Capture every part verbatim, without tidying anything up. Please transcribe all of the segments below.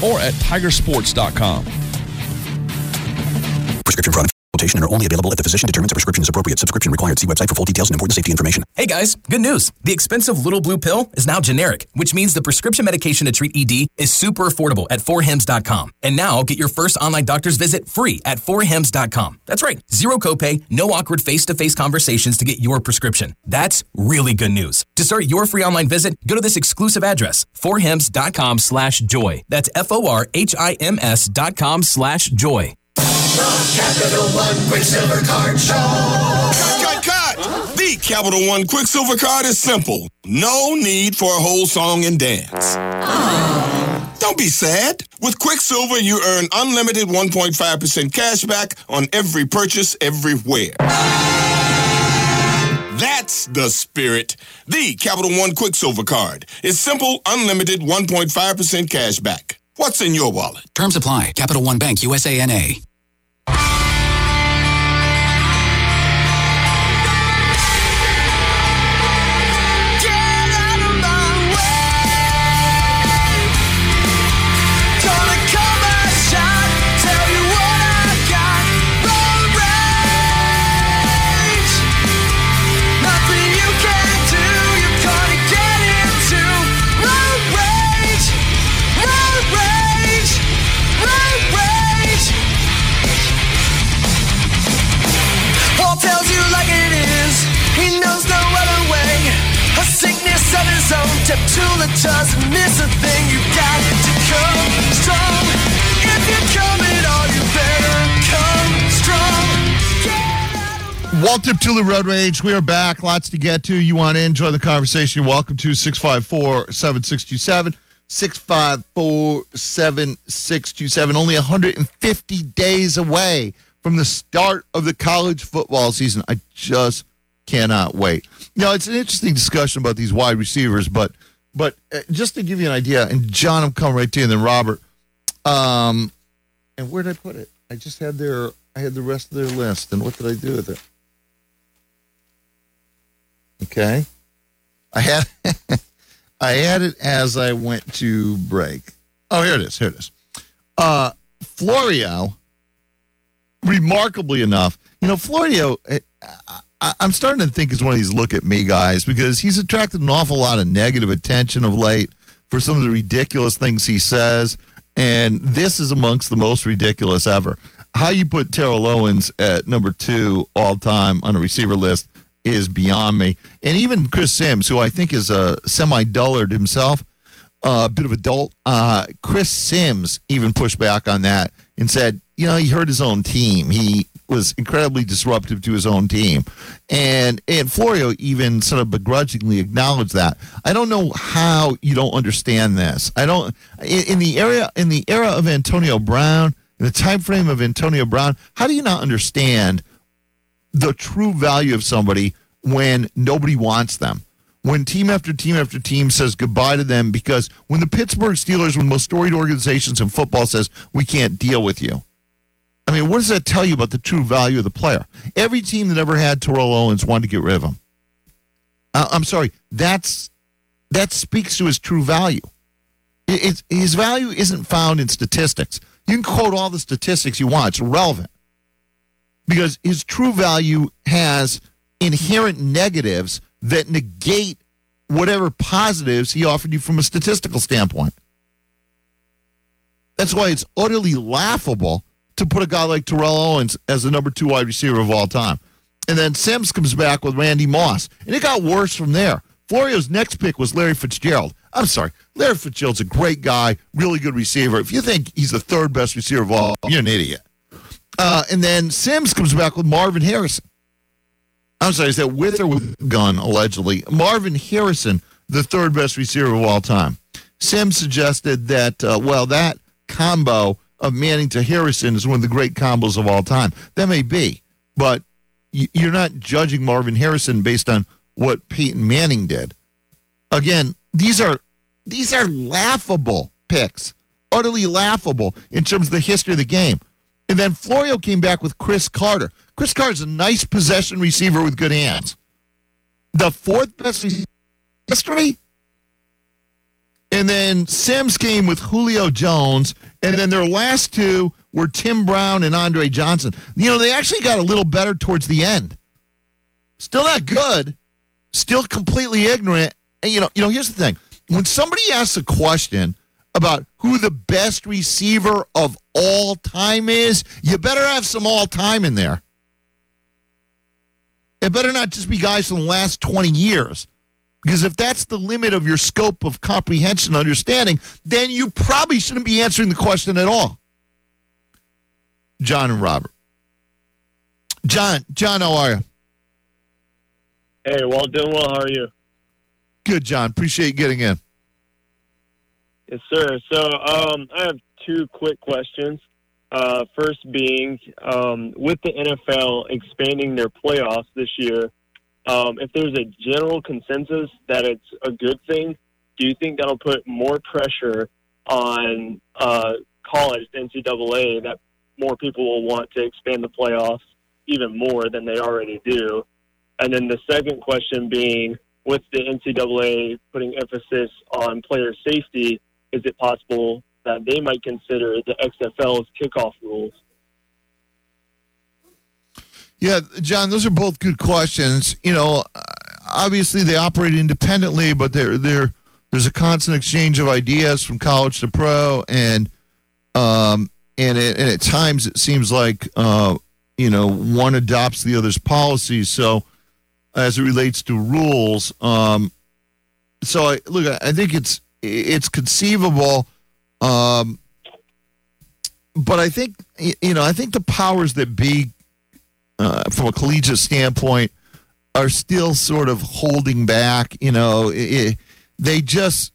or at tiger sports dot com. Prescription products and are only available if the physician determines a prescription is appropriate. Subscription required. See website for full details and important safety information. Hey guys, good news. The expensive Little Blue pill is now generic, which means the prescription medication to treat E D is super affordable at four hims dot com. And now get your first online doctor's visit free at four hims dot com. That's right. Zero copay, no awkward face-to-face conversations to get your prescription. That's really good news. To start your free online visit, go to this exclusive address, four hims dot com slash joy. That's F O R H I M S dot com slash joy. The Capital One Quicksilver Card Show. Cut, cut, cut. Huh? The Capital One Quicksilver Card is simple. No need for a whole song and dance. Oh. Don't be sad. With Quicksilver, you earn unlimited one point five percent cash back on every purchase everywhere. That's the spirit. The Capital One Quicksilver Card. It's simple, unlimited one point five percent cash back. What's in your wallet? Terms apply. Capital One Bank, U S A N A. Taptula doesn't miss a thing. You got to come strong. If you're coming on, you better come strong. Walt Taptula Road Rage. We are back. Lots to get to. You want to enjoy the conversation? You're welcome to six five four, seven six two seven. six five four, seven six two seven. Only one hundred fifty days away from the start of the college football season. I just cannot wait. You know, it's an interesting discussion about these wide receivers, but but uh, just to give you an idea, and John, I'm coming right to you, and then Robert. Um, and where did I put it? I just had their, I had the rest of their list, and what did I do with it? Okay, I had, I had it as I went to break. Oh, here it is. Here it is. Uh, Florio, remarkably enough, you know, Florio. Uh, I'm starting to think he's one of these look at me guys because he's attracted an awful lot of negative attention of late for some of the ridiculous things he says. And this is amongst the most ridiculous ever. How you put Terrell Owens at number two all time on a receiver list is beyond me. And even Chris Sims, who I think is a semi-dullard himself, uh, a bit of adult, uh, Chris Sims even pushed back on that and said, you know, he hurt his own team. He was incredibly disruptive to his own team. And and Florio even sort of begrudgingly acknowledged that. I don't know how you don't understand this. I don't in, in the area in the era of Antonio Brown, in the time frame of Antonio Brown, how do you not understand the true value of somebody when nobody wants them? When team after team after team says goodbye to them because when the Pittsburgh Steelers, one of the most storied organizations in football, says we can't deal with you. I mean, what does that tell you about the true value of the player? Every team that ever had Terrell Owens wanted to get rid of him. Uh, I'm sorry, that's that speaks to his true value. It, it's, his value isn't found in statistics. You can quote all the statistics you want. It's irrelevant. Because his true value has inherent negatives that negate whatever positives he offered you from a statistical standpoint. That's why it's utterly laughable to put a guy like Terrell Owens as the number two wide receiver of all time. And then Sims comes back with Randy Moss. And it got worse from there. Florio's next pick was Larry Fitzgerald. I'm sorry. Larry Fitzgerald's a great guy, really good receiver. If you think he's the third best receiver of all, you're an idiot. Uh, and then Sims comes back with Marvin Harrison. I'm sorry, is that with or with gun, allegedly? Marvin Harrison, the third best receiver of all time. Sims suggested that, uh, well, that combo of Manning to Harrison is one of the great combos of all time. That may be, but you're not judging Marvin Harrison based on what Peyton Manning did. Again, these are these are laughable picks, utterly laughable in terms of the history of the game. And then Florio came back with Chris Carter. Chris Carter's a nice possession receiver with good hands. The fourth best receiver in history? And then Sims came with Julio Jones. And then their last two were Tim Brown and Andre Johnson. You know, they actually got a little better towards the end. Still not good. Still completely ignorant. And, you know, you know, here's the thing. When somebody asks a question about who the best receiver of all time is, you better have some all time in there. It better not just be guys from the last twenty years. Because if that's the limit of your scope of comprehension and understanding, then you probably shouldn't be answering the question at all. John and Robert. John, John, how are you? Hey, well, doing well. How are you? Good, John. Appreciate you getting in. Yes, sir. So um, I have two quick questions. Uh, first being, um, with the N F L expanding their playoffs this year, um, if there's a general consensus that it's a good thing, do you think that'll put more pressure on uh, college, the N C double A, that more people will want to expand the playoffs even more than they already do? And then the second question being, with the N C double A putting emphasis on player safety, is it possible that they might consider the X F L's kickoff rules? Yeah, John, those are both good questions. You know, obviously they operate independently, but they're, they're, there's a constant exchange of ideas from college to pro, and um, and, it, and at times it seems like, uh, you know, one adopts the other's policies. So as it relates to rules, um, so I, look, I think it's it's conceivable, um, but I think, you know, I think the powers that be, Uh, from a collegiate standpoint, are still sort of holding back. You know, it, it, they just,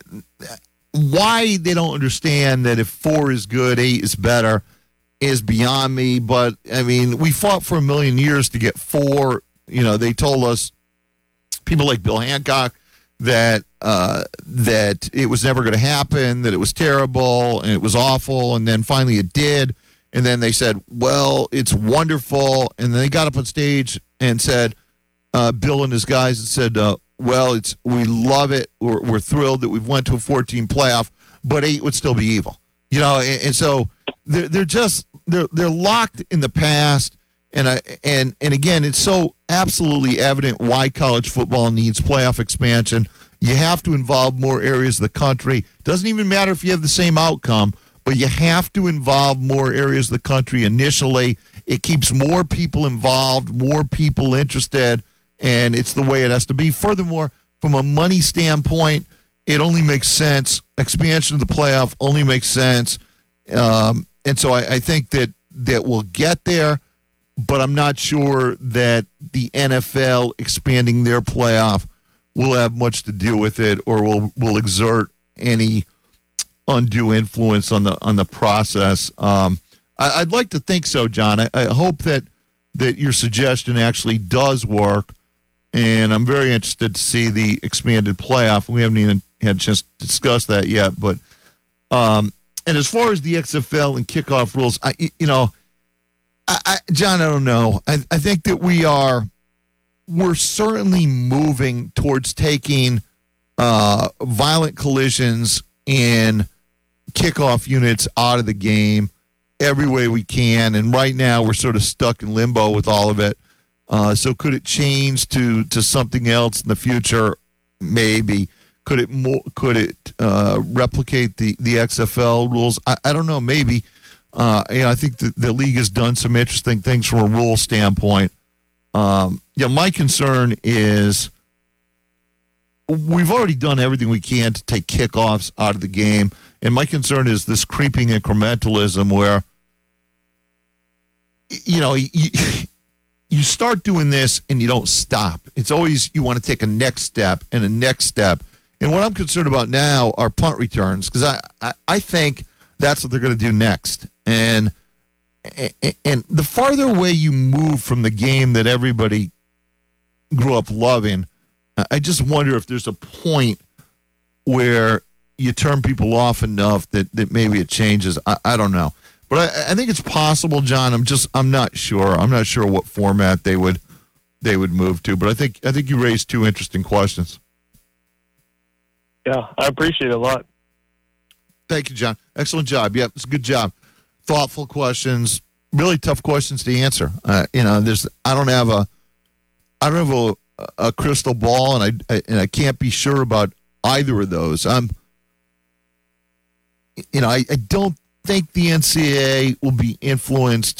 why they don't understand that if four is good, eight is better is beyond me. But, I mean, we fought for a million years to get four. You know, they told us, people like Bill Hancock, that uh, that it was never going to happen, that it was terrible, and it was awful, and then finally it did. And then they said, well, it's wonderful. And then they got up on stage and said, uh, Bill and his guys said, uh, well, it's we love it. We're, we're thrilled that we've went to a fourteen playoff, but eight would still be evil. You know, and, and so they're, they're just, they're, they're locked in the past. And, I, and, and again, it's so absolutely evident why college football needs playoff expansion. You have to involve more areas of the country. Doesn't even matter if you have the same outcome, but you have to involve more areas of the country initially. It keeps more people involved, more people interested, and it's the way it has to be. Furthermore, from a money standpoint, it only makes sense. Expansion of the playoff only makes sense. Um, and so I, I think that, that we'll get there, but I'm not sure that the N F L expanding their playoff will have much to do with it or will, will exert any undue influence on the on the process. Um, I, I'd like to think so, John. I, I hope that that your suggestion actually does work, and I'm very interested to see the expanded playoff. We haven't even had a chance to discuss that yet, but um, and as far as the X F L and kickoff rules, I you know, I, I, John, I don't know. I, I think that we are we're certainly moving towards taking uh, violent collisions in kickoff units out of the game every way we can, and right now we're sort of stuck in limbo with all of it. Uh, so could it change to to something else in the future? Maybe. Could it more? Could it uh, replicate the, the X F L rules? I, I don't know. Maybe. Uh, you know, I think the, the league has done some interesting things from a rule standpoint. Um, yeah, my concern is we've already done everything we can to take kickoffs out of the game. And my concern is this creeping incrementalism where, you know, you, you start doing this and you don't stop. It's always you want to take a next step and a next step. And what I'm concerned about now are punt returns, because I, I, I think that's what they're going to do next. And, and the farther away you move from the game that everybody grew up loving, I just wonder if there's a point where you turn people off enough that, that maybe it changes. I, I don't know. But I, I think it's possible, John. I'm just I'm not sure. I'm not sure what format they would they would move to. But I think I think you raised two interesting questions. Yeah, I appreciate it a lot. Thank you, John. Excellent job. Yep, it's a good job. Thoughtful questions, really tough questions to answer. Uh, you know, there's I don't have a I don't have a, a crystal ball, and I, I and I can't be sure about either of those. I'm, you know, I, I don't think the N C double A will be influenced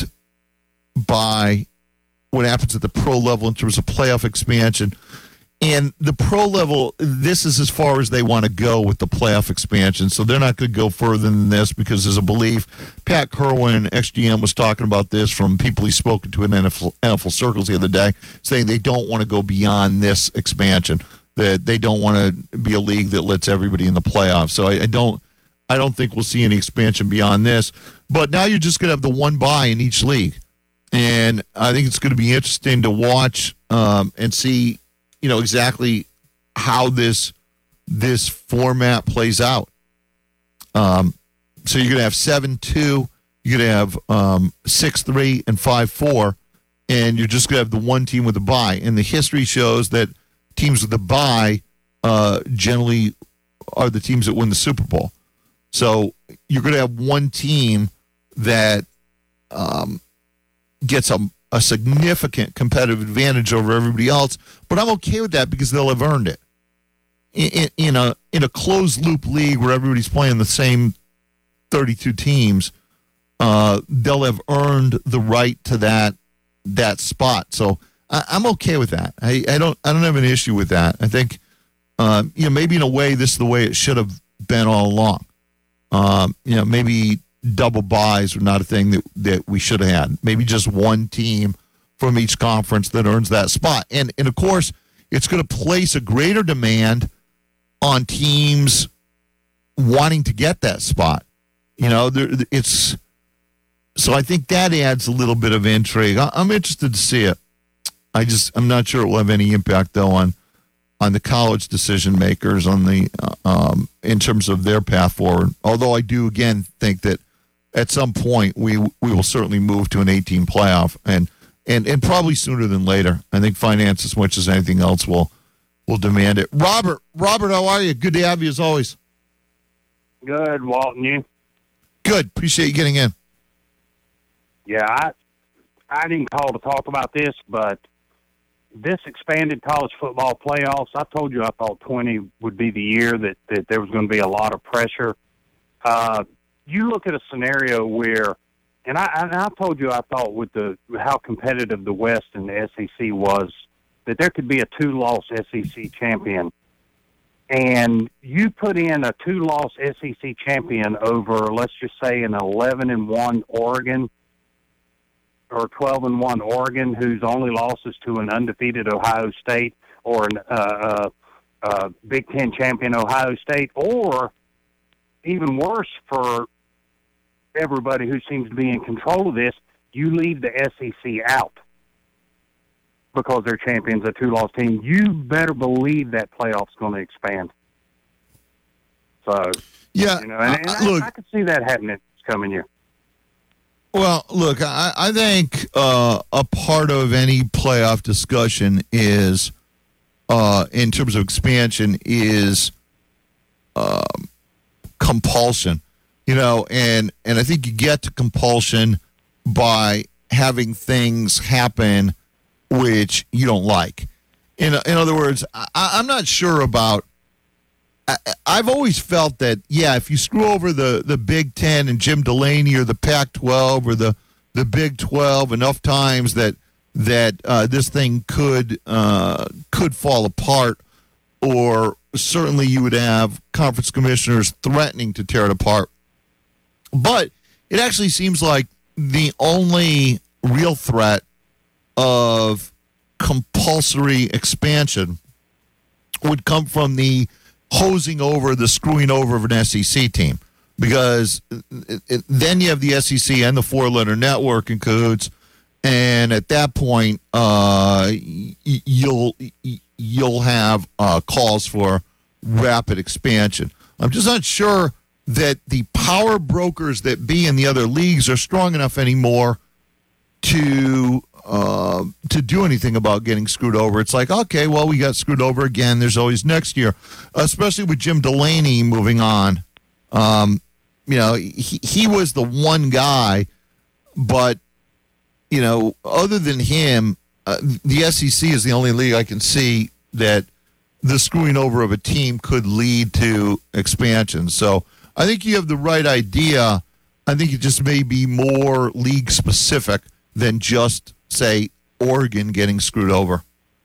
by what happens at the pro level in terms of playoff expansion. And the pro level, this is as far as they want to go with the playoff expansion. So they're not going to go further than this because there's a belief. Pat Kerwin, X G M, was talking about this from people he's spoken to in N F L, N F L circles the other day, saying they don't want to go beyond this expansion, that they don't want to be a league that lets everybody in the playoffs. So I, I don't I don't think we'll see any expansion beyond this. But now you're just going to have the one bye in each league. And I think it's going to be interesting to watch um, and see, you know, exactly how this this format plays out. Um, so you're going to have seven two, you're going to have um, six three, and five four, and you're just going to have the one team with a bye. And the history shows that teams with a bye uh, generally are the teams that win the Super Bowl. So you're going to have one team that um, gets a, a significant competitive advantage over everybody else, but I'm okay with that because they'll have earned it. In, in, in a in a closed loop league where everybody's playing the same thirty-two teams, uh, they'll have earned the right to that that spot. So I, I'm okay with that. I, I don't I don't have an issue with that. I think uh, you know maybe in a way this is the way it should have been all along. Um, you know maybe. Double buys are not a thing that, that we should have had. Maybe just one team from each conference that earns that spot. And, and of course, it's going to place a greater demand on teams wanting to get that spot. You know, there, it's so I think that adds a little bit of intrigue. I, I'm interested to see it. I just I'm not sure it will have any impact though on on the college decision makers on the uh, um, in terms of their path forward. Although I do again think that. At some point, we we will certainly move to an eighteen playoff, and, and and probably sooner than later. I think finance, as much as anything else, will will demand it. Robert, Robert, how are you? Good to have you as always. Good, Walt, and you? Good. Appreciate you getting in. Yeah, I I didn't call to talk about this, but this expanded college football playoffs, I told you I thought twenty would be the year that, that there was going to be a lot of pressure. Uh You look at a scenario where, and I, and I told you I thought with the how competitive the West and the S E C was, that there could be a two-loss S E C champion. And you put in a two-loss S E C champion over, let's just say, an eleven and one Oregon or twelve and one Oregon, whose only losses to an undefeated Ohio State or an uh, uh, uh, Big Ten champion Ohio State, or even worse for everybody who seems to be in control of this, you leave the S E C out because their champion's a two-loss team. You better believe that playoff's going to expand. So, yeah, you know, and, and uh, I, look, I can see that happening this coming year. Well, look, I, I think uh, a part of any playoff discussion is, uh, in terms of expansion, is um, compulsion. You know, and, and I think you get to compulsion by having things happen which you don't like. In in other words, I, I'm not sure about. I, I've always felt that, yeah, if you screw over the, the Big Ten and Jim Delaney or the Pac twelve or the, the Big twelve enough times that that uh, this thing could uh, could fall apart, or certainly you would have conference commissioners threatening to tear it apart. But it actually seems like the only real threat of compulsory expansion would come from the hosing over, the screwing over of an S E C team. Because it, it, then you have the S E C and the four-letter network in cahoots, and at that point, uh, y- you'll you'll have uh, calls for rapid expansion. I'm just not sure that the power brokers that be in the other leagues are strong enough anymore to uh, to do anything about getting screwed over. It's like, okay, well, we got screwed over again. There's always next year, especially with Jim Delaney moving on. Um, you know, he, he was the one guy, but, you know, other than him, uh, the S E C is the only league I can see that the screwing over of a team could lead to expansion. So I think you have the right idea. I think it just may be more league specific than just, say, Oregon getting screwed over.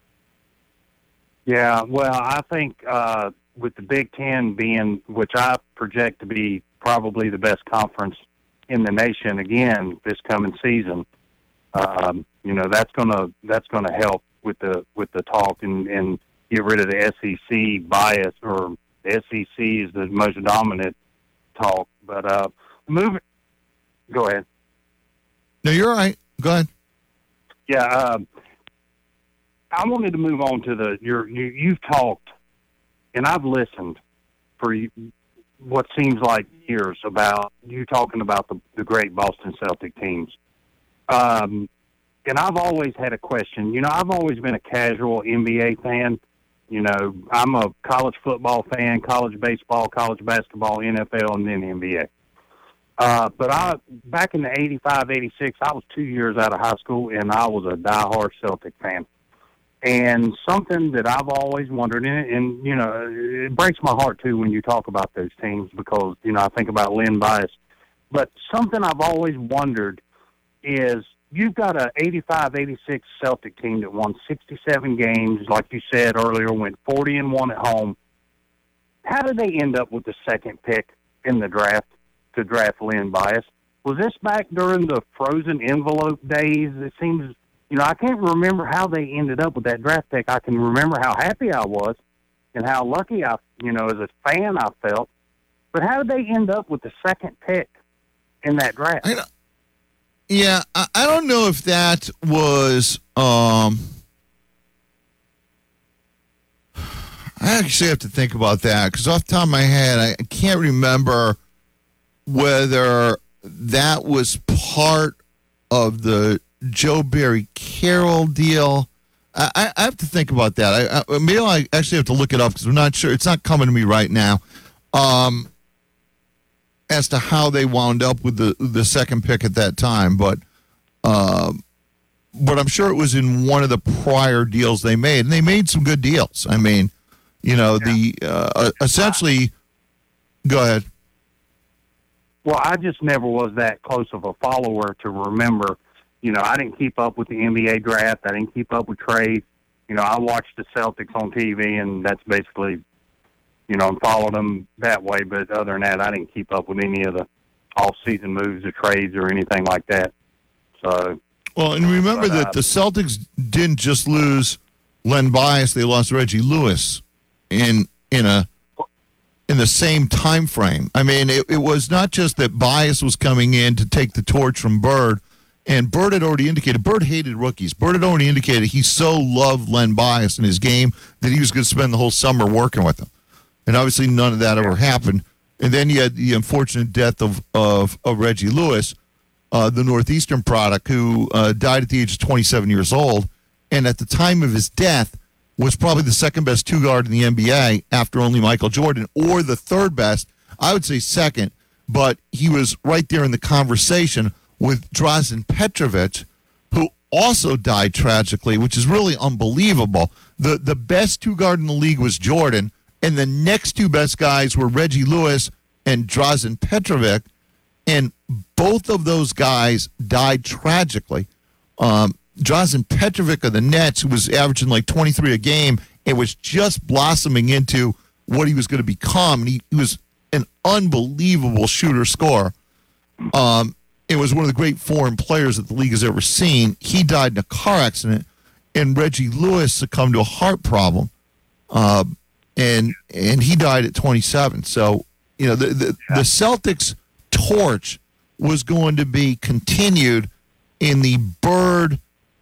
Yeah, well, I think uh, with the Big Ten being, which I project to be probably the best conference in the nation again this coming season, um, you know, that's gonna that's gonna help with the with the talk and, and get rid of the S E C bias, or the S E C is the most dominant talk. But uh, moving, go ahead. No, you're all right. Go ahead. Yeah, uh, I wanted to move on to the your you, you've talked, and I've listened for what seems like years about you talking about the, the great Boston Celtic teams. Um, and I've always had a question. You know, I've always been a casual N B A fan. You know, I'm a college football fan, college baseball, college basketball, N F L, and then N B A. Uh, but I, back in the eighty-five, eighty-six, I was two years out of high school, and I was a diehard Celtic fan. And something that I've always wondered, and, and, you know, it breaks my heart, too, when you talk about those teams because, you know, I think about Len Bias. But something I've always wondered is you've got an eighty-five, eighty-six Celtic team that won sixty-seven games, like you said earlier, went forty and one at home. How did they end up with the second pick in the draft to draft Len Bias? Was this back during the frozen envelope days? It seems, you know, I can't remember how they ended up with that draft pick. I can remember how happy I was and how lucky I, you know, as a fan I felt. But how did they end up with the second pick in that draft? I yeah, I, I don't know if that was. Um, I actually have to think about that because off the top of my head, I, I can't remember whether that was part of the Joe Barry Carroll deal. I, I have to think about that. I, I, maybe I actually have to look it up because I'm not sure. It's not coming to me right now um, as to how they wound up with the the second pick at that time. But uh, but I'm sure it was in one of the prior deals they made, and they made some good deals. I mean, you know, yeah. the uh, essentially. Go ahead. Well, I just never was that close of a follower to remember. You know, I didn't keep up with the N B A draft. I didn't keep up with trades. You know, I watched the Celtics on T V, and that's basically, you know, followed them that way. But other than that, I didn't keep up with any of the off-season moves or trades or anything like that. So, well, and remember but, uh, that the Celtics didn't just lose Len Bias; they lost Reggie Lewis in in a in the same time frame. I mean, it, it was not just that Bias was coming in to take the torch from Bird, and Bird had already indicated, Bird hated rookies. Bird had already indicated he so loved Len Bias in his game that he was going to spend the whole summer working with him. And obviously none of that ever happened. And then you had the unfortunate death of, of, of Reggie Lewis, uh, the Northeastern product, who uh, died at the age of twenty-seven years old. And at the time of his death, was probably the second best two guard in the N B A after only Michael Jordan, or the third best. I would say second, but he was right there in the conversation with Drazen Petrovic, who also died tragically, which is really unbelievable. The the best two guard in the league was Jordan, and the next two best guys were Reggie Lewis and Drazen Petrovic, and both of those guys died tragically. Um, Drazen Petrovic of the Nets, who was averaging like twenty-three a game, and was just blossoming into what he was going to become. And he, he was an unbelievable shooter scorer. Um, it was one of the great foreign players that the league has ever seen. He died in a car accident, and Reggie Lewis succumbed to a heart problem, uh, and and he died at twenty-seven. So, you know, the, the, the Celtics torch was going to be continued in the Bird,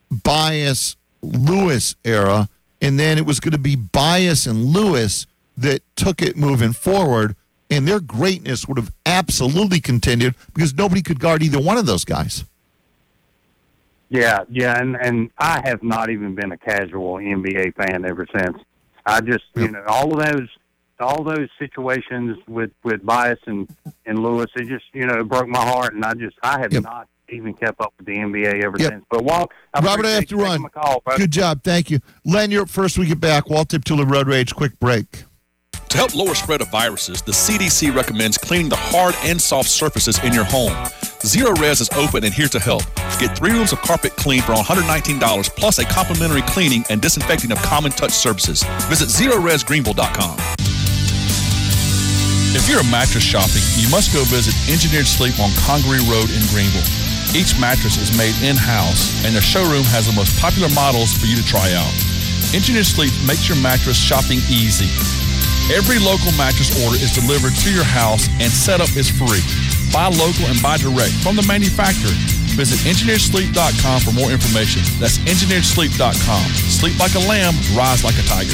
Bias, Lewis era, and then it was going to be Bias and Lewis that took it moving forward, and their greatness would have absolutely continued because nobody could guard either one of those guys. Yeah, yeah, and, and I have not even been a casual N B A fan ever since. I just, you know, all of those, all those situations with, with Bias and, and Lewis, it just, you know, it broke my heart, and I just, I have yep. not even kept up with the N B A ever yep. since. But Walt, I Robert, I have to run. Call, Good job, thank you. Len, you're up first. We get back. Walt Deptula, Road Rage. Quick break. To help lower spread of viruses, the C D C recommends cleaning the hard and soft surfaces in your home. Zero Res is open and here to help. Get three rooms of carpet clean for one hundred nineteen dollars plus a complimentary cleaning and disinfecting of common touch surfaces. Visit zero res greenville dot com. If you're a mattress shopping, you must go visit Engineered Sleep on Congaree Road in Greenville. Each mattress is made in-house, and their showroom has the most popular models for you to try out. Engineered Sleep makes your mattress shopping easy. Every local mattress order is delivered to your house, and setup is free. Buy local and buy direct from the manufacturer. Visit engineered sleep dot com for more information. That's engineered sleep dot com. Sleep like a lamb, rise like a tiger.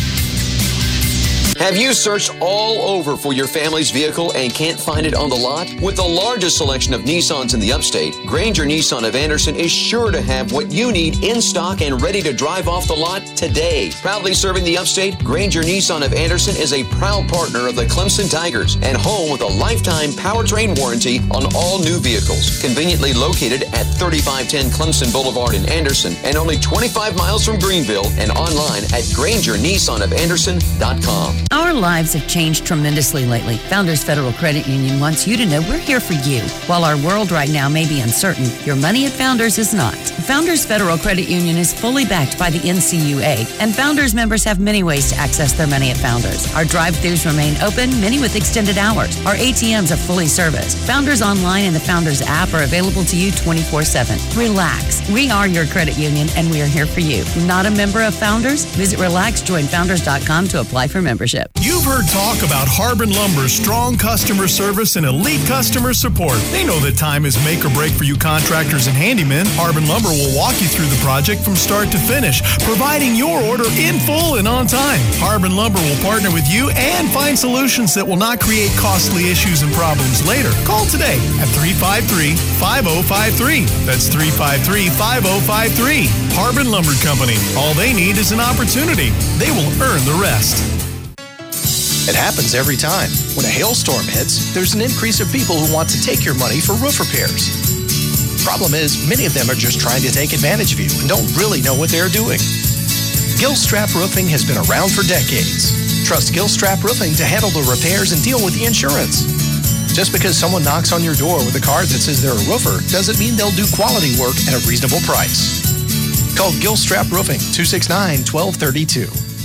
Have you searched all over for your family's vehicle and can't find it on the lot? With the largest selection of Nissans in the upstate, Granger Nissan of Anderson is sure to have what you need in stock and ready to drive off the lot today. Proudly serving the upstate, Granger Nissan of Anderson is a proud partner of the Clemson Tigers and home with a lifetime powertrain warranty on all new vehicles. Conveniently located at thirty-five ten Clemson Boulevard in Anderson and only twenty-five miles from Greenville, and online at granger nissan of anderson dot com. Our lives have changed tremendously lately. Founders Federal Credit Union wants you to know we're here for you. While our world right now may be uncertain, your money at Founders is not. Founders Federal Credit Union is fully backed by the N C U A, and Founders members have many ways to access their money at Founders. Our drive-thrus remain open, many with extended hours. Our A T Ms are fully serviced. Founders Online and the Founders app are available to you twenty-four seven. Relax. We are your credit union, and we are here for you. Not a member of Founders? Visit relax join founders dot com to apply for membership. You've heard talk about Harbin Lumber's strong customer service and elite customer support. They know that time is make or break for you contractors and handymen. Harbin Lumber will walk you through the project from start to finish, providing your order in full and on time. Harbin Lumber will partner with you and find solutions that will not create costly issues and problems later. Call today at three five three, five oh five three. That's three five three, five oh five three. Harbin Lumber Company. All they need is an opportunity. They will earn the rest. It happens every time. When a hailstorm hits, there's an increase of people who want to take your money for roof repairs. Problem is, many of them are just trying to take advantage of you and don't really know what they're doing. Gilstrap Roofing has been around for decades. Trust Gilstrap Roofing to handle the repairs and deal with the insurance. Just because someone knocks on your door with a card that says they're a roofer doesn't mean they'll do quality work at a reasonable price. Call Gilstrap Roofing, two six nine, one two three two.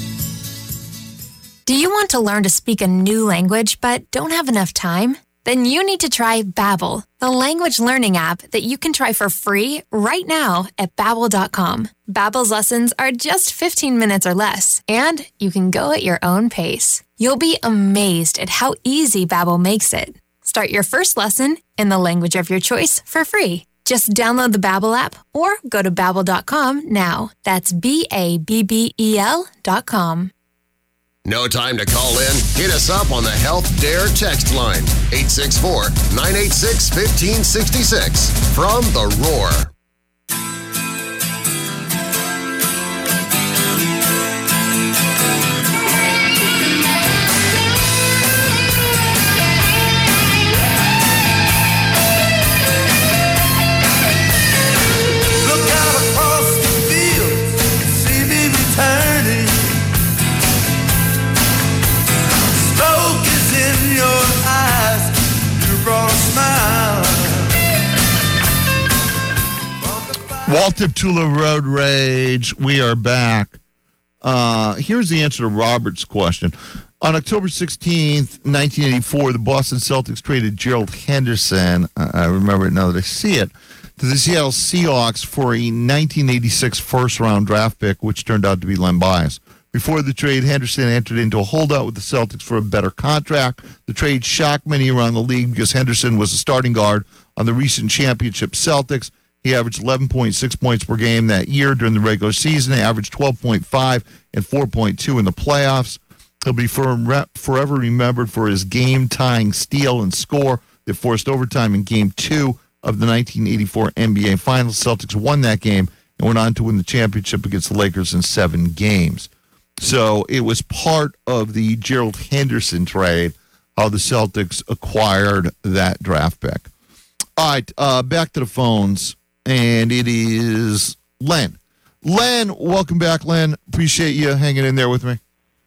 Do you want to learn to speak a new language but don't have enough time? Then you need to try Babbel, the language learning app that you can try for free right now at babbel dot com. Babbel's lessons are just fifteen minutes or less, and you can go at your own pace. You'll be amazed at how easy Babbel makes it. Start your first lesson in the language of your choice for free. Just download the Babbel app or go to babbel dot com now. That's B A B B E L dot com. No time to call in? Hit us up on the Health Dare text line, eight six four, nine eight six, one five six six. From The Roar. Look out across the field, see me returning. Smoke is in your eyes, you brought a smile. Walt Deptula, Road Rage. We are back. Uh, here's the answer to Robert's question. On October sixteenth, nineteen eighty-four, the Boston Celtics traded Gerald Henderson, uh, I remember it now that I see it, to the Seattle Seahawks for a nineteen eighty-six first-round draft pick, which turned out to be Len Bias. Before the trade, Henderson entered into a holdout with the Celtics for a better contract. The trade shocked many around the league because Henderson was a starting guard on the recent championship Celtics. He averaged eleven point six points per game that year during the regular season. He averaged twelve point five and four point two in the playoffs. He'll be forever remembered for his game-tying steal and score that forced overtime in Game two of the nineteen eighty-four N B A Finals. Celtics won that game and went on to win the championship against the Lakers in seven games. So it was part of the Gerald Henderson trade, how the Celtics acquired that draft pick. All right, uh, back to the phones, and it is Len. Len, welcome back, Len. Appreciate you hanging in there with me.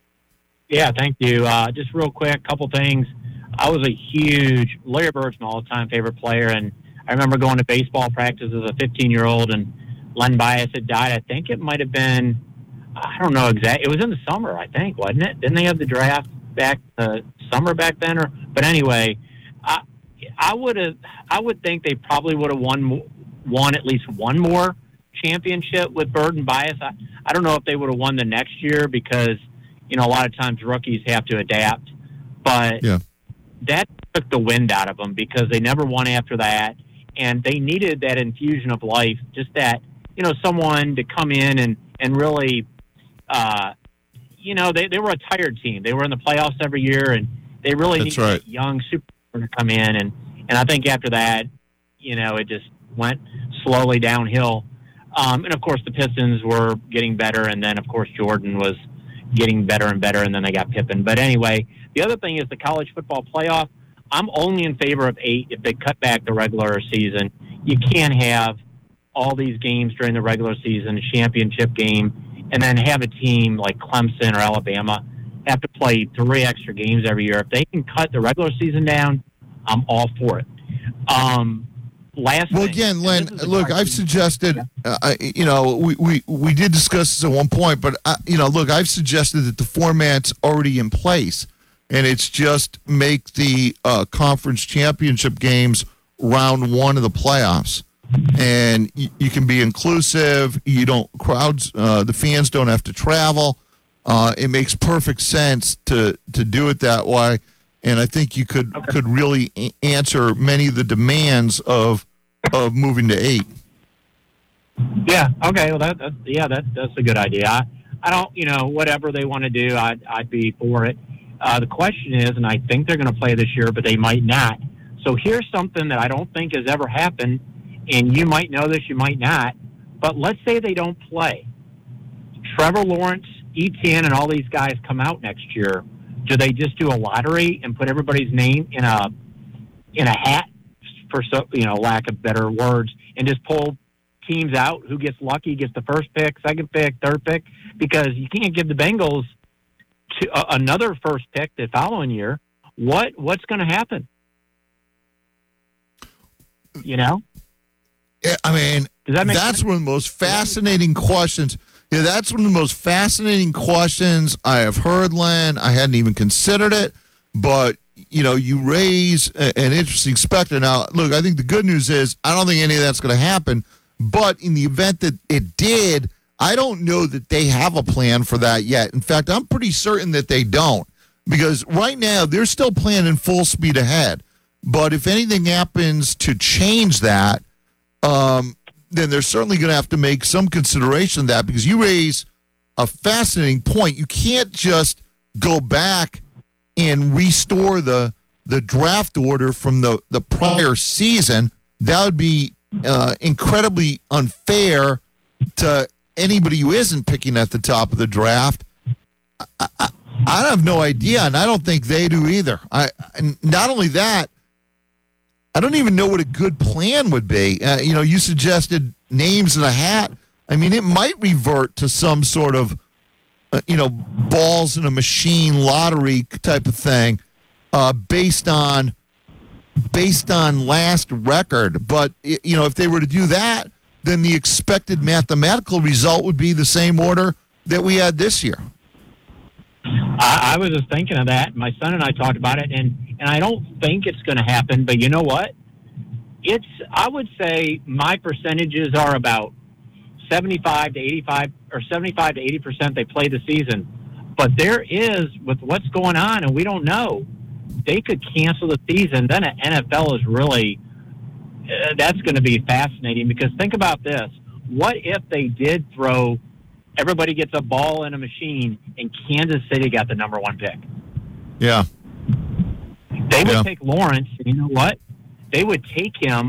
Yeah, thank you. Uh, just real quick, couple things. I was a huge, Larry Bird's my all-time favorite player, and I remember going to baseball practice as a fifteen-year-old, and Len Bias had died. I think it might have been, I don't know exactly. It was in the summer, I think, wasn't it? Didn't they have the draft back uh, summer back then? Or but anyway, I I would have I would think they probably would have won won at least one more championship with Bird and Bias. I, I don't know if they would have won the next year because you know a lot of times rookies have to adapt, but yeah. that took the wind out of them because they never won after that, and they needed that infusion of life, just that you know someone to come in and and really. Uh, you know, they, they were a tired team. They were in the playoffs every year, and they really That's needed right. a young super to come in. And, and I think after that, you know, it just went slowly downhill. Um, and, of course, the Pistons were getting better, and then, of course, Jordan was getting better and better, and then they got Pippen. But anyway, the other thing is the college football playoff. I'm only in favor of eight if they cut back the regular season. You can't have all these games during the regular season, a championship game, and then have a team like Clemson or Alabama have to play three extra games every year. If they can cut the regular season down, I'm all for it. Um, last well, thing, again, Len, look, question. I've suggested, uh, you know, we, we, we did discuss this at one point, but, uh, you know, look, I've suggested that the format's already in place, and it's just make the uh, conference championship games round one of the playoffs. And you, you can be inclusive. You don't crowds. Uh, the fans don't have to travel. Uh, it makes perfect sense to to do it that way. And I think you could okay. could really a- answer many of the demands of of moving to eight. Yeah. Okay. Well, that, that's yeah, that that's a good idea. I, I don't, you know, whatever they want to do, I'd I'd be for it. Uh, the question is, and I think they're going to play this year, but they might not. So here's something that I don't think has ever happened. And you might know this, you might not, but let's say they don't play. Trevor Lawrence, Etienne, and all these guys come out next year. Do they just do a lottery and put everybody's name in a in a hat, for so you know, lack of better words, and just pull teams out? Who gets lucky gets the first pick, second pick, third pick? Because you can't give the Bengals to uh, another first pick the following year. What what's going to happen? You know. Yeah, I mean, that that's sense? one of the most fascinating questions. Yeah, that's one of the most fascinating questions I have heard, Len. I hadn't even considered it, but, you know, you raise a, an interesting specter. Now, look, I think the good news is I don't think any of that's going to happen, but in the event that it did, I don't know that they have a plan for that yet. In fact, I'm pretty certain that they don't, because right now they're still planning full speed ahead. But if anything happens to change that, Um, then they're certainly going to have to make some consideration of that, because you raise a fascinating point. You can't just go back and restore the the draft order from the, the prior season. That would be uh, incredibly unfair to anybody who isn't picking at the top of the draft. I, I, I have no idea, and I don't think they do either. I and not only that, I don't even know what a good plan would be. Uh, you know, you suggested names in a hat. I mean, it might revert to some sort of, uh, you know, balls in a machine lottery type of thing, uh, based on based on last record. But you know, if they were to do that, then the expected mathematical result would be the same order that we had this year. I, I was just thinking of that. My son and I talked about it, and, and I don't think it's going to happen. But you know what? It's I would say my percentages are about seventy-five to eighty-five, or seventy-five to eighty percent. They play the season, but there is, with what's going on, and we don't know, they could cancel the season. Then the N F L is really uh, that's going to be fascinating, because think about this: what if they did throw? Everybody gets a ball in a machine, and Kansas City got the number one pick. Yeah. They would yeah. take Lawrence, and you know what? They would take him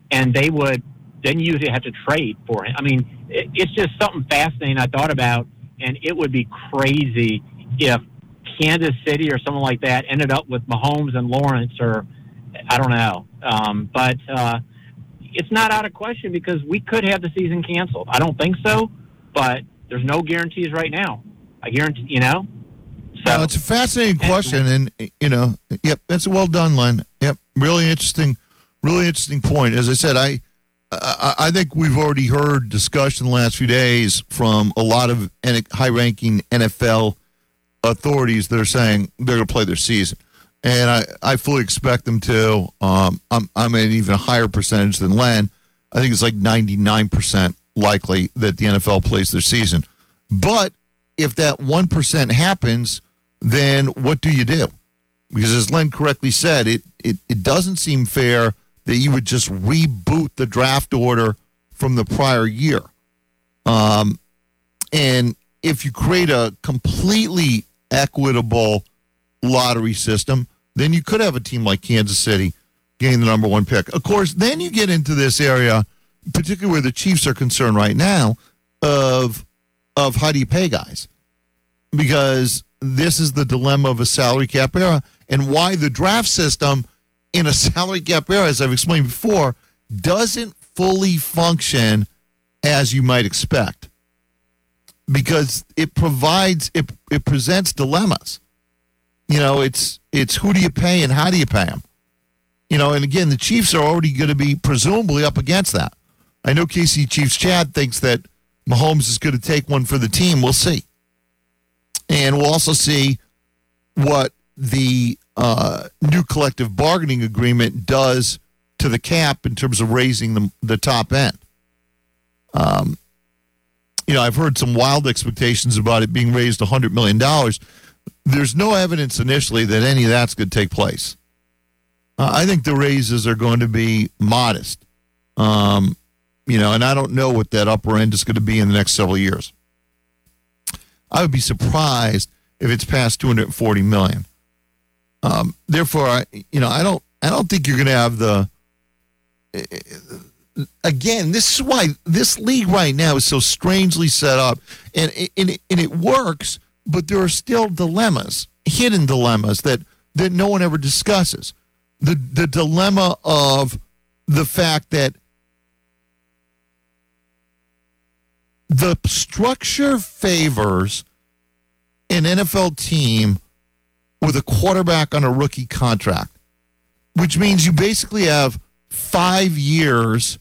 and they would then usually have to trade for him. I mean, it, it's just something fascinating I thought about, and it would be crazy if Kansas City or someone like that ended up with Mahomes and Lawrence, or I don't know. Um, but uh, it's not out of question because we could have the season canceled. I don't think so, but there's no guarantees right now. I guarantee, you know. So no, it's a fascinating question, and you know, yep, that's well done, Len. Yep, really interesting, really interesting point. As I said, I, I, I think we've already heard discussion the last few days from a lot of high-ranking N F L authorities that are saying they're going to play their season, and I, I fully expect them to. Um, I'm, I'm at an even higher percentage than Len. I think it's like ninety-nine percent likely that the N F L plays their season. But if that one percent happens, then what do you do? Because as Len correctly said, it, it, it doesn't seem fair that you would just reboot the draft order from the prior year. Um, and if you create a completely equitable lottery system, then you could have a team like Kansas City gain the number one pick. Of course, then you get into this area, particularly where the Chiefs are concerned right now, of of how do you pay guys? Because this is the dilemma of a salary cap era, and why the draft system in a salary cap era, as I've explained before, doesn't fully function as you might expect. Because it provides, it, it presents dilemmas. You know, it's it's who do you pay and how do you pay them? You know, and again, the Chiefs are already going to be presumably up against that. I know K C Chiefs Chad thinks that Mahomes is going to take one for the team. We'll see. And we'll also see what the uh, new collective bargaining agreement does to the cap in terms of raising the, the top end. Um, you know, I've heard some wild expectations about it being raised one hundred million dollars. There's no evidence initially that any of that's going to take place. Uh, I think the raises are going to be modest. Um, you know, and I don't know what that upper end is going to be in the next several years. I would be surprised if it's past two hundred forty million dollars. Um, therefore, I, you know, I don't, I don't think you're going to have the. Again, this is why this league right now is so strangely set up, and and it, and it works, but there are still dilemmas, hidden dilemmas that that no one ever discusses. The the dilemma of the fact that the structure favors an N F L team with a quarterback on a rookie contract, which means you basically have five years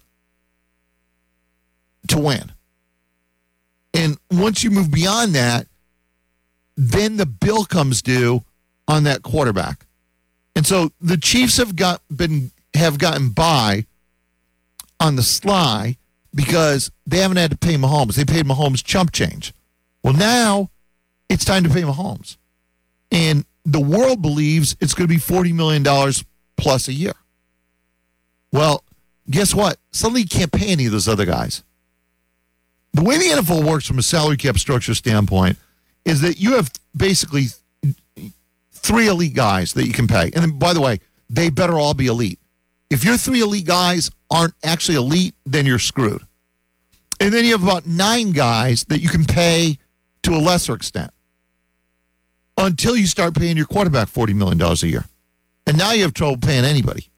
to win. And once you move beyond that, then the bill comes due on that quarterback. And so the Chiefs have got been have gotten by on the sly because they haven't had to pay Mahomes. They paid Mahomes chump change. Well, now it's time to pay Mahomes. And the world believes it's going to be forty million dollars plus a year. Well, guess what? Suddenly you can't pay any of those other guys. The way the N F L works from a salary cap structure standpoint is that you have basically three elite guys that you can pay. And then, by the way, they better all be elite. If your three elite guys aren't actually elite, then you're screwed. And then you have about nine guys that you can pay to a lesser extent until you start paying your quarterback forty million dollars a year. And now you have trouble paying anybody.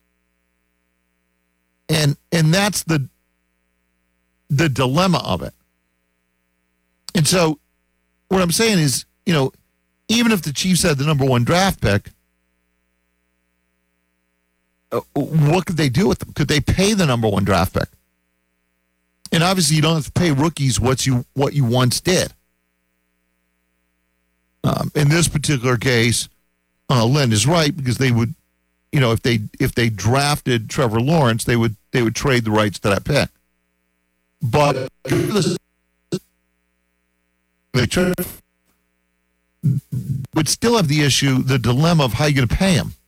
And and that's the the dilemma of it. And so what I'm saying is, you know, even if the Chiefs had the number one draft pick, uh, what could they do with them? Could they pay the number one draft pick? And obviously you don't have to pay rookies what you what you once did. Um, in this particular case, uh, Len is right because they would, you know, if they if they drafted Trevor Lawrence, they would they would trade the rights to that pick. But they trade, would still have the issue, the dilemma of how you're going to pay him.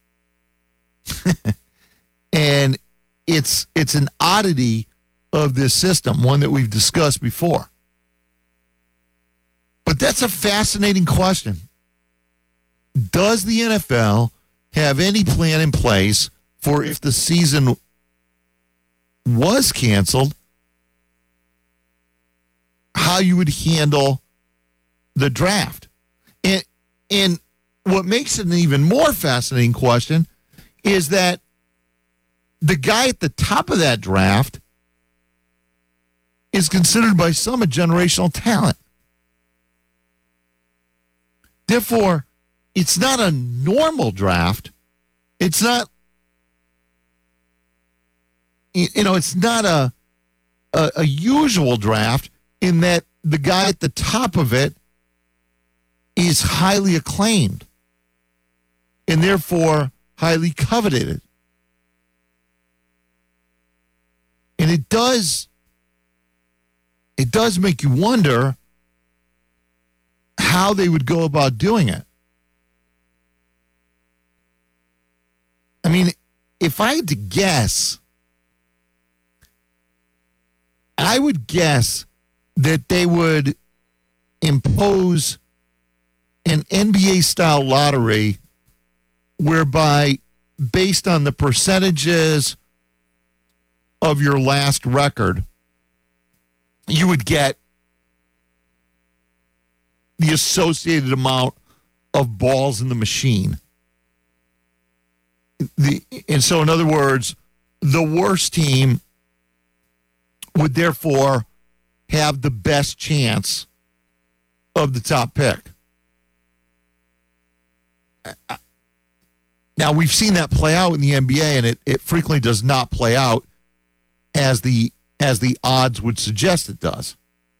And it's it's an oddity of this system, one that we've discussed before. But that's a fascinating question. Does the N F L have any plan in place for if the season was canceled, how you would handle the draft. And, and what makes it an even more fascinating question is that the guy at the top of that draft is considered by some a generational talent. Therefore, it's not a normal draft. It's not, you know, it's not a, a, a usual draft in that the guy at the top of it is highly acclaimed and therefore highly coveted. And it does, it does make you wonder how they would go about doing it. I mean, if I had to guess, I would guess that they would impose an N B A-style lottery whereby, based on the percentages of your last record, you would get the associated amount of balls in the machine. The, and so, in other words, the worst team would therefore have the best chance of the top pick. Now, we've seen that play out in the N B A, and it, it frequently does not play out as the as the odds would suggest it does.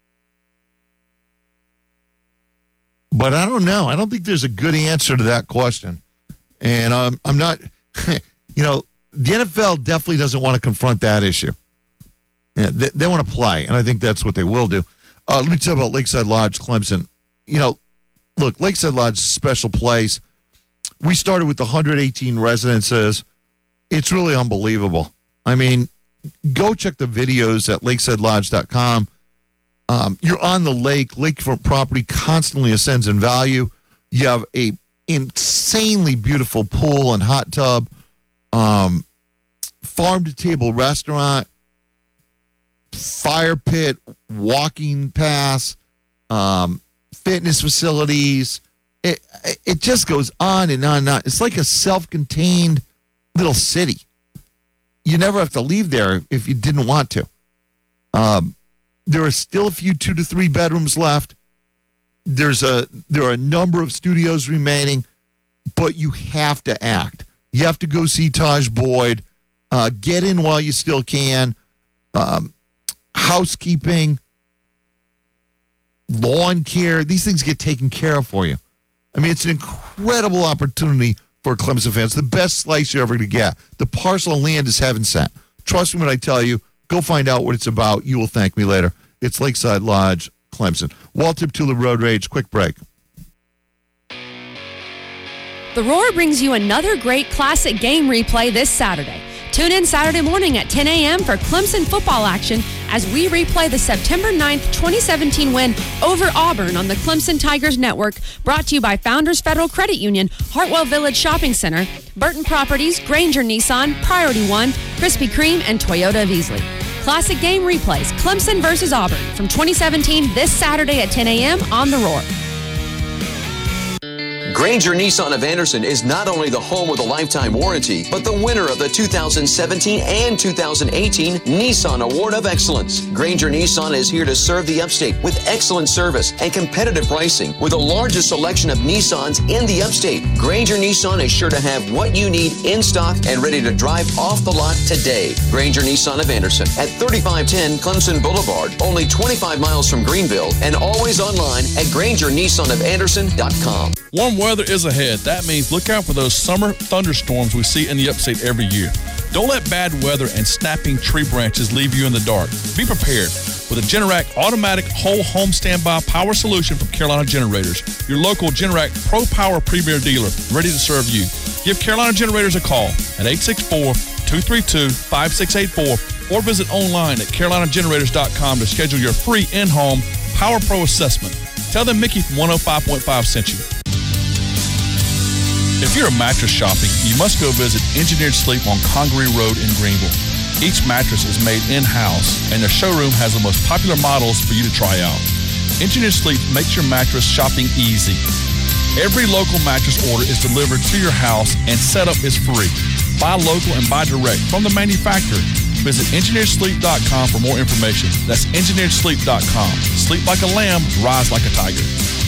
But I don't know. I don't think there's a good answer to that question. And um, I'm not, you know, the N F L definitely doesn't want to confront that issue. Yeah, they, they want to play, and I think that's what they will do. Uh, let me tell you about Lakeside Lodge, Clemson. You know, look, Lakeside Lodge is a special place. We started with one hundred eighteen residences. It's really unbelievable. I mean, go check the videos at lakeside lodge dot com. Um, you're on the lake. Lakefront property constantly ascends in value. You have a insanely beautiful pool and hot tub, um, farm-to-table restaurant, fire pit, walking paths, um, fitness facilities. It it just goes on and on and on. It's like a self-contained little city. You never have to leave there if you didn't want to. Um, there are still a few two to three bedrooms left. There's a there are a number of studios remaining, but you have to act. You have to go see Taj Boyd. Uh, get in while you still can. Um, housekeeping, lawn care, these things get taken care of for you. I mean, it's an incredible opportunity for Clemson fans. The best slice you're ever going to get. The parcel of land is heaven sent. Trust me when I tell you, go find out what it's about. You will thank me later. It's Lakeside Lodge, Clemson. Wall Tiptula Road Rage, quick break. The Roar brings you another great classic game replay this Saturday. Tune in Saturday morning at ten a.m. for Clemson football action as we replay the September ninth, twenty seventeen win over Auburn on the Clemson Tigers Network, brought to you by Founders Federal Credit Union, Hartwell Village Shopping Center, Burton Properties, Granger Nissan, Priority One, Krispy Kreme, and Toyota of Easley. Classic game replays, Clemson versus Auburn, from twenty seventeen this Saturday at ten a.m. on The Roar. Granger Nissan of Anderson is not only the home with a lifetime warranty, but the winner of the two thousand seventeen and two thousand eighteen Nissan Award of Excellence. Granger Nissan is here to serve the upstate with excellent service and competitive pricing. With the largest selection of Nissans in the upstate, Granger Nissan is sure to have what you need in stock and ready to drive off the lot today. Granger Nissan of Anderson at thirty-five ten Clemson Boulevard, only twenty-five miles from Greenville, and always online at granger nissan of anderson dot com. Warm weather is ahead. That means look out for those summer thunderstorms we see in the upstate every year. Don't let bad weather and snapping tree branches leave you in the dark. Be prepared with a Generac automatic whole home standby power solution from Carolina Generators, your local Generac Pro Power Premier dealer, ready to serve you. Give Carolina Generators a call at eight six four, two three two, five six eight four or visit online at carolina generators dot com to schedule your free in-home Power Pro assessment. Tell them Mickey from one oh five point five sent you. If you're a mattress shopping, you must go visit Engineered Sleep on Congaree Road in Greenville. Each mattress is made in-house, and the showroom has the most popular models for you to try out. Engineered Sleep makes your mattress shopping easy. Every local mattress order is delivered to your house, and setup is free. Buy local and buy direct from the manufacturer. Visit engineered sleep dot com for more information. That's engineered sleep dot com. Sleep like a lamb, rise like a tiger.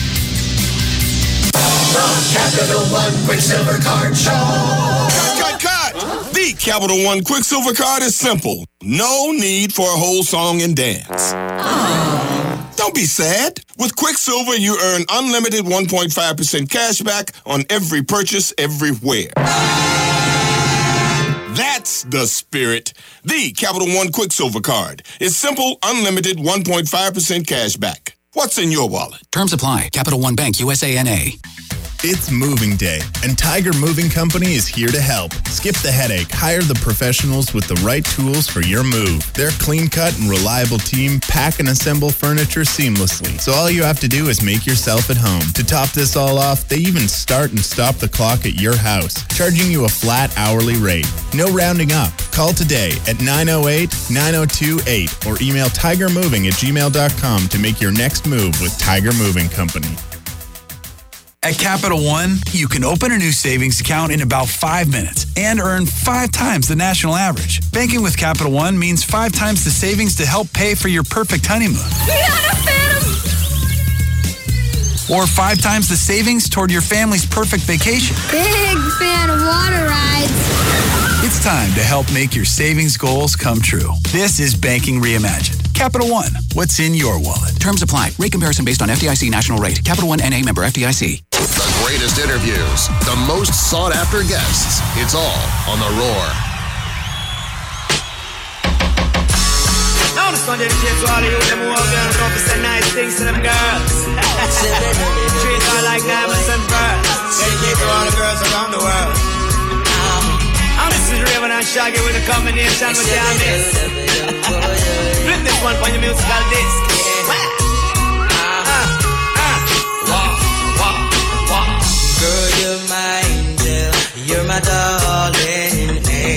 The Capital One Quicksilver Card Show. Cut, cut, cut! The Capital One Quicksilver Card is simple. No need for a whole song and dance. Don't be sad. With Quicksilver, you earn unlimited one point five percent cash back on every purchase everywhere. That's the spirit. The Capital One Quicksilver Card. It's simple, unlimited one point five percent cash back. What's in your wallet? Terms apply. Capital One Bank, U S A N A. It's moving day, and Tiger Moving Company is here to help. Skip the headache. Hire the professionals with the right tools for your move. Their clean-cut and reliable team pack and assemble furniture seamlessly, so all you have to do is make yourself at home. To top this all off, they even start and stop the clock at your house, charging you a flat hourly rate. No rounding up. Call today at nine oh eight, nine oh two eight or email tiger moving at gmail dot com to make your next move with Tiger Moving Company. At Capital One, you can open a new savings account in about five minutes and earn five times the national average. Banking with Capital One means five times the savings to help pay for your perfect honeymoon. We had a phantom! Or five times the savings toward your family's perfect vacation. Big fan of water rides. It's time to help make your savings goals come true. This is Banking Reimagined. Capital One, what's in your wallet? Terms apply. Rate comparison based on F D I C national rate. Capital One N A member F D I C. The greatest interviews, the most sought-after guests. It's all on The Roar. Now this one dedicated to all of you them who are going to represent nice things to them girls. Treat her like diamonds and pearls. Dedicated to all the girls around the world. Now this is Raven and Shaggy with a combination with the Amis. Flip this one for your musical disc. Girl, you're my angel. You're my darling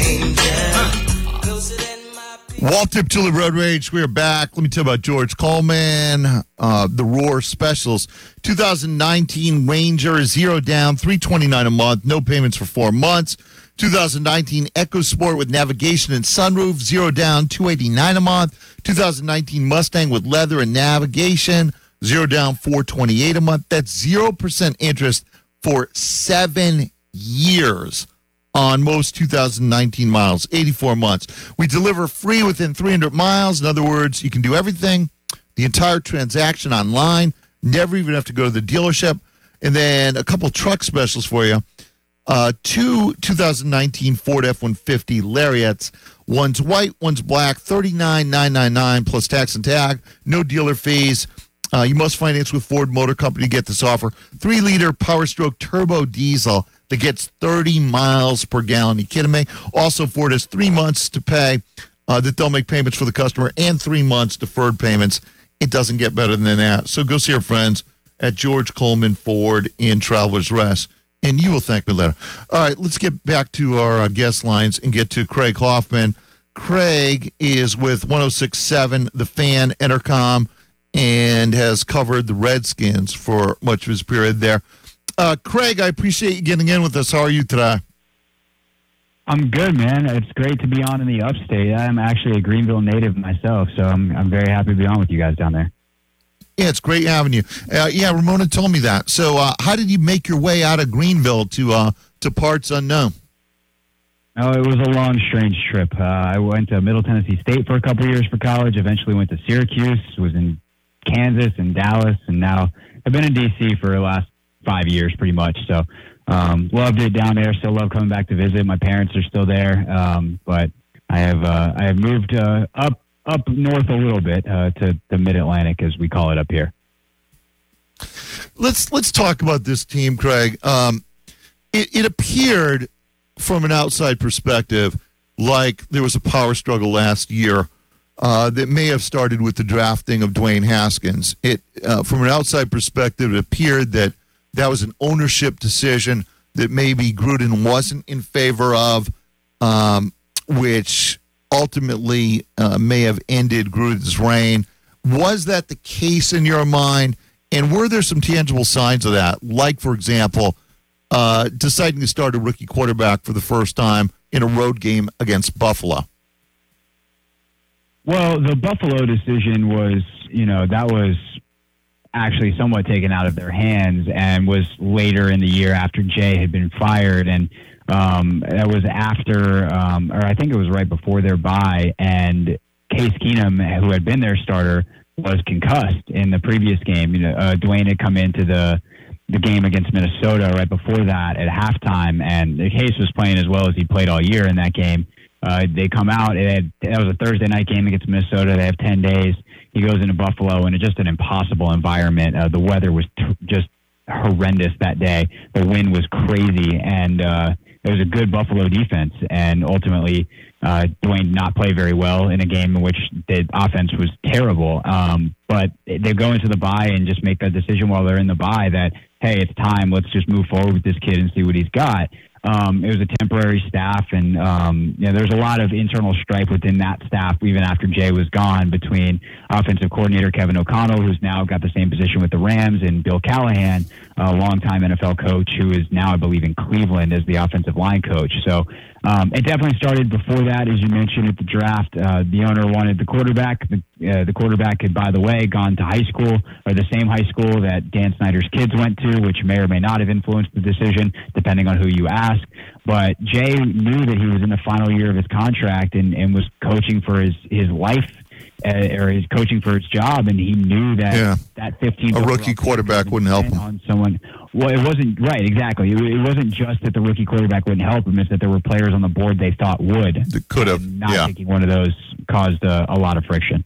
angel. Walt Dipchilly Road Rage, we are back. Let me tell you about George Coleman, uh, the Roar Specials. twenty nineteen Ranger, zero down, three twenty-nine a month, no payments for four months. twenty nineteen EcoSport with navigation and sunroof, zero down, two eighty-nine a month. twenty nineteen Mustang with leather and navigation, zero down, four twenty-eight a month. That's zero percent interest for seven years on most two thousand nineteen models, eighty-four months. We deliver free within three hundred miles. In other words, you can do everything, the entire transaction online, never even have to go to the dealership. And then a couple truck specials for you. Uh, two two thousand nineteen Ford F one fifty Lariats. One's white, one's black, thirty-nine thousand nine hundred ninety-nine dollars plus tax and tag, no dealer fees. Uh, you must finance with Ford Motor Company to get this offer. Three-liter Power Stroke turbo diesel that gets thirty miles per gallon. You kidding me? Also, Ford has three months to pay uh, that they'll make payments for the customer and three months deferred payments. It doesn't get better than that. So go see our friends at George Coleman Ford in Travelers Rest, and you will thank me later. All right, let's get back to our uh, guest lines and get to Craig Hoffman. Craig is with one oh six point seven The Fan Entercom and has covered the Redskins for much of his period there. Uh, Craig, I appreciate you getting in with us. How are you today? I'm good, man. It's great to be on in the upstate. I'm actually a Greenville native myself, so I'm I'm very happy to be on with you guys down there. Yeah, it's great having you. Uh, yeah, Ramona told me that. So uh, how did you make your way out of Greenville to uh, to parts unknown? Oh, it was a long, strange trip. Uh, I went to Middle Tennessee State for a couple of years for college, eventually went to Syracuse, was in Kansas and Dallas, and now I've been in D C for the last five years pretty much. So um, loved it down there. Still love coming back to visit. My parents are still there, um, but I have uh, I have moved uh, up up north a little bit uh, to the Mid-Atlantic, as we call it up here. Let's let's talk about this team, Craig. Um, it, it appeared from an outside perspective like there was a power struggle last year uh, that may have started with the drafting of Dwayne Haskins. It uh, from an outside perspective, it appeared that that was an ownership decision that maybe Gruden wasn't in favor of, um, which ultimately uh, may have ended Gruden's reign. Was that the case in your mind? And were there some tangible signs of that? Like, for example, uh, deciding to start a rookie quarterback for the first time in a road game against Buffalo? Well, the Buffalo decision was, you know, that was actually somewhat taken out of their hands and was later in the year after Jay had been fired. And um, that was after, um, or I think it was right before their bye. And Case Keenum, who had been their starter, was concussed in the previous game. You know, uh, Dwayne had come into the the game against Minnesota right before that at halftime, and Case was playing as well as he played all year in that game. Uh, they come out. It had, that was a Thursday night game against Minnesota. They have ten days. He goes into Buffalo, and it's just an impossible environment. Uh, the weather was t- just horrendous that day. The wind was crazy, and uh, it was a good Buffalo defense. And ultimately, uh, Dwayne not play very well in a game in which the offense was terrible. Um, but they go into the bye and just make that decision while they're in the bye that, hey, it's time. Let's just move forward with this kid and see what he's got. Um, it was a temporary staff, and um, you know, there's a lot of internal strife within that staff, even after Jay was gone, between offensive coordinator Kevin O'Connell, who's now got the same position with the Rams, and Bill Callahan, a longtime N F L coach, who is now, I believe, in Cleveland as the offensive line coach. So um, it definitely started before that, as you mentioned, at the draft. Uh, the owner wanted the quarterback. The, uh, the quarterback had, by the way, gone to high school, or the same high school that Dan Snyder's kids went to, which may or may not have influenced the decision, depending on who you ask. But Jay knew that he was in the final year of his contract and, and was coaching for his, his life, uh, or his coaching for his job, and he knew that yeah. that fifteen a rookie quarterback wouldn't help him. On someone, well, it wasn't right, exactly. It, it wasn't just that the rookie quarterback wouldn't help him; it's that there were players on the board they thought would. That could have. Not yeah. taking one of those caused a, a lot of friction.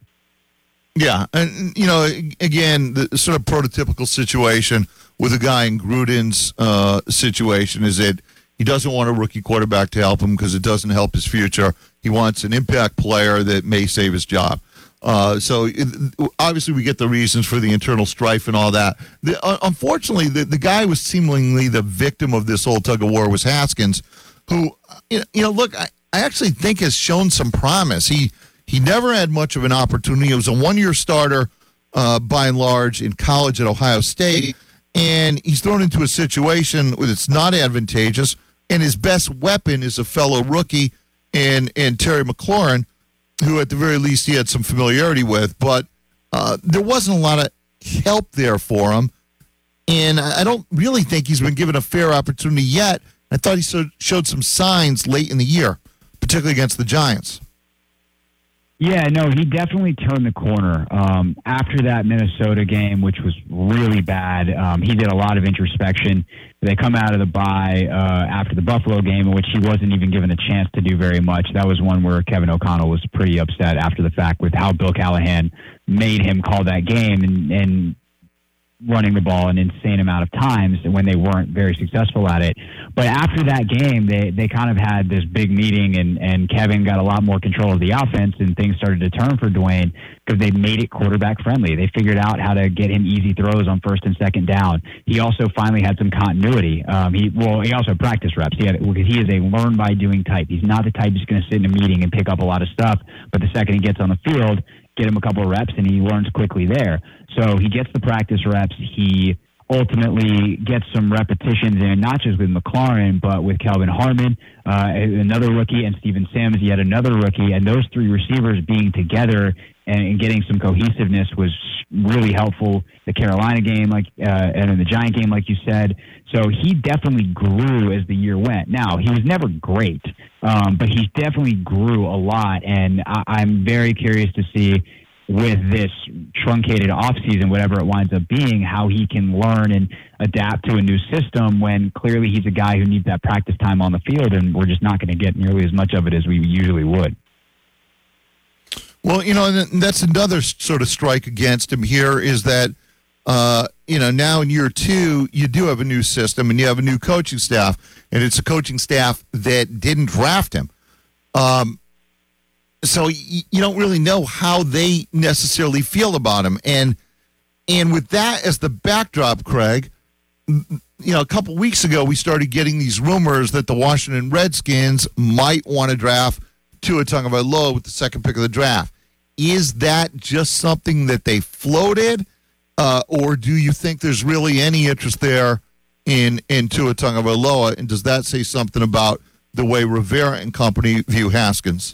Yeah, and you know, again, the sort of prototypical situation with a guy in Gruden's uh, situation is that he doesn't want a rookie quarterback to help him because it doesn't help his future. He wants an impact player that may save his job. Uh, so it, obviously we get the reasons for the internal strife and all that. The, uh, unfortunately, the, the guy who was seemingly the victim of this whole tug of war was Haskins, who, you know, look, I, I actually think has shown some promise. He he never had much of an opportunity. He was a one-year starter uh, by and large in college at Ohio State, and he's thrown into a situation where it's not advantageous, and his best weapon is a fellow rookie in, in Terry McLaurin, who at the very least he had some familiarity with, but uh, there wasn't a lot of help there for him, and I don't really think he's been given a fair opportunity yet. I thought he so, showed some signs late in the year, particularly against the Giants. Yeah, no, he definitely turned the corner. Um, after that Minnesota game, which was really bad, um, he did a lot of introspection. They come out of the bye uh, after the Buffalo game, in which he wasn't even given a chance to do very much. That was one where Kevin O'Connell was pretty upset after the fact with how Bill Callahan made him call that game and, and running the ball an insane amount of times when they weren't very successful at it. But after that game, they, they kind of had this big meeting, and, and Kevin got a lot more control of the offense, and things started to turn for Dwayne because they made it quarterback friendly. They figured out how to get him easy throws on first and second down. He also finally had some continuity. Um, he well, he also practice reps. He had, because he is a learn by doing type. He's not the type who's going to sit in a meeting and pick up a lot of stuff, but the second he gets on the field, get him a couple of reps, and he learns quickly there. So he gets the practice reps. He ultimately gets some repetitions in, not just with McLaurin, but with Kelvin Harmon, uh, another rookie, and Steven Sims, yet another rookie. And those three receivers being together and, and getting some cohesiveness was really helpful. The Carolina game, like, uh, and in the Giant game, like you said. So he definitely grew as the year went. Now, he was never great, um, but he definitely grew a lot. And I, I'm very curious to see, with this truncated offseason, whatever it winds up being, how he can learn and adapt to a new system when clearly he's a guy who needs that practice time on the field, and we're just not going to get nearly as much of it as we usually would. Well, you know, and that's another sort of strike against him here is that, uh, you know, now in year two, you do have a new system and you have a new coaching staff, and it's a coaching staff that didn't draft him. Um, So you, you don't really know how they necessarily feel about him. And and with that as the backdrop, Craig, you know, a couple weeks ago we started getting these rumors that the Washington Redskins might want to draft Tua Tagovailoa with the second pick of the draft. Is that just something that they floated, uh, or do you think there's really any interest there in, in Tua Tagovailoa, and does that say something about the way Rivera and company view Haskins?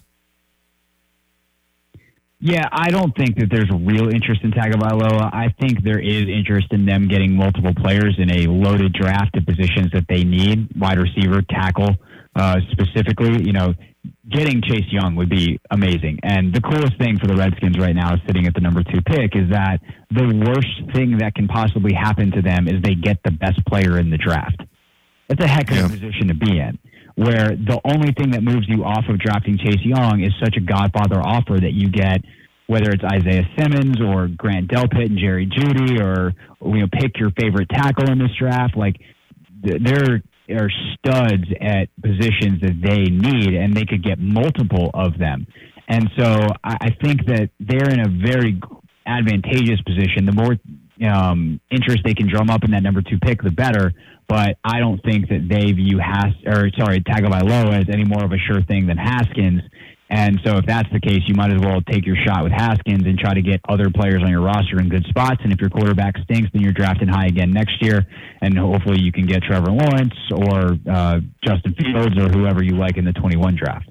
Yeah, I don't think that there's real interest in Tagovailoa. I think there is interest in them getting multiple players in a loaded draft at positions that they need, wide receiver, tackle, uh, specifically. You know, getting Chase Young would be amazing. And the coolest thing for the Redskins right now, sitting at the number two pick, is that the worst thing that can possibly happen to them is they get the best player in the draft. That's a heck of yeah. a position to be in, where the only thing that moves you off of drafting Chase Young is such a Godfather offer that you get, whether it's Isaiah Simmons or Grant Delpit and Jerry Jeudy, or, you know, pick your favorite tackle in this draft. Like, there are studs at positions that they need, and they could get multiple of them. And so I think that they're in a very advantageous position. The more um, interest they can drum up in that number two pick, the better. But I don't think that they view Has or sorry Tagovailoa as any more of a sure thing than Haskins. And so if that's the case, you might as well take your shot with Haskins and try to get other players on your roster in good spots. And if your quarterback stinks, then you're drafting high again next year. And hopefully you can get Trevor Lawrence or uh, Justin Fields or whoever you like in the twenty-one draft.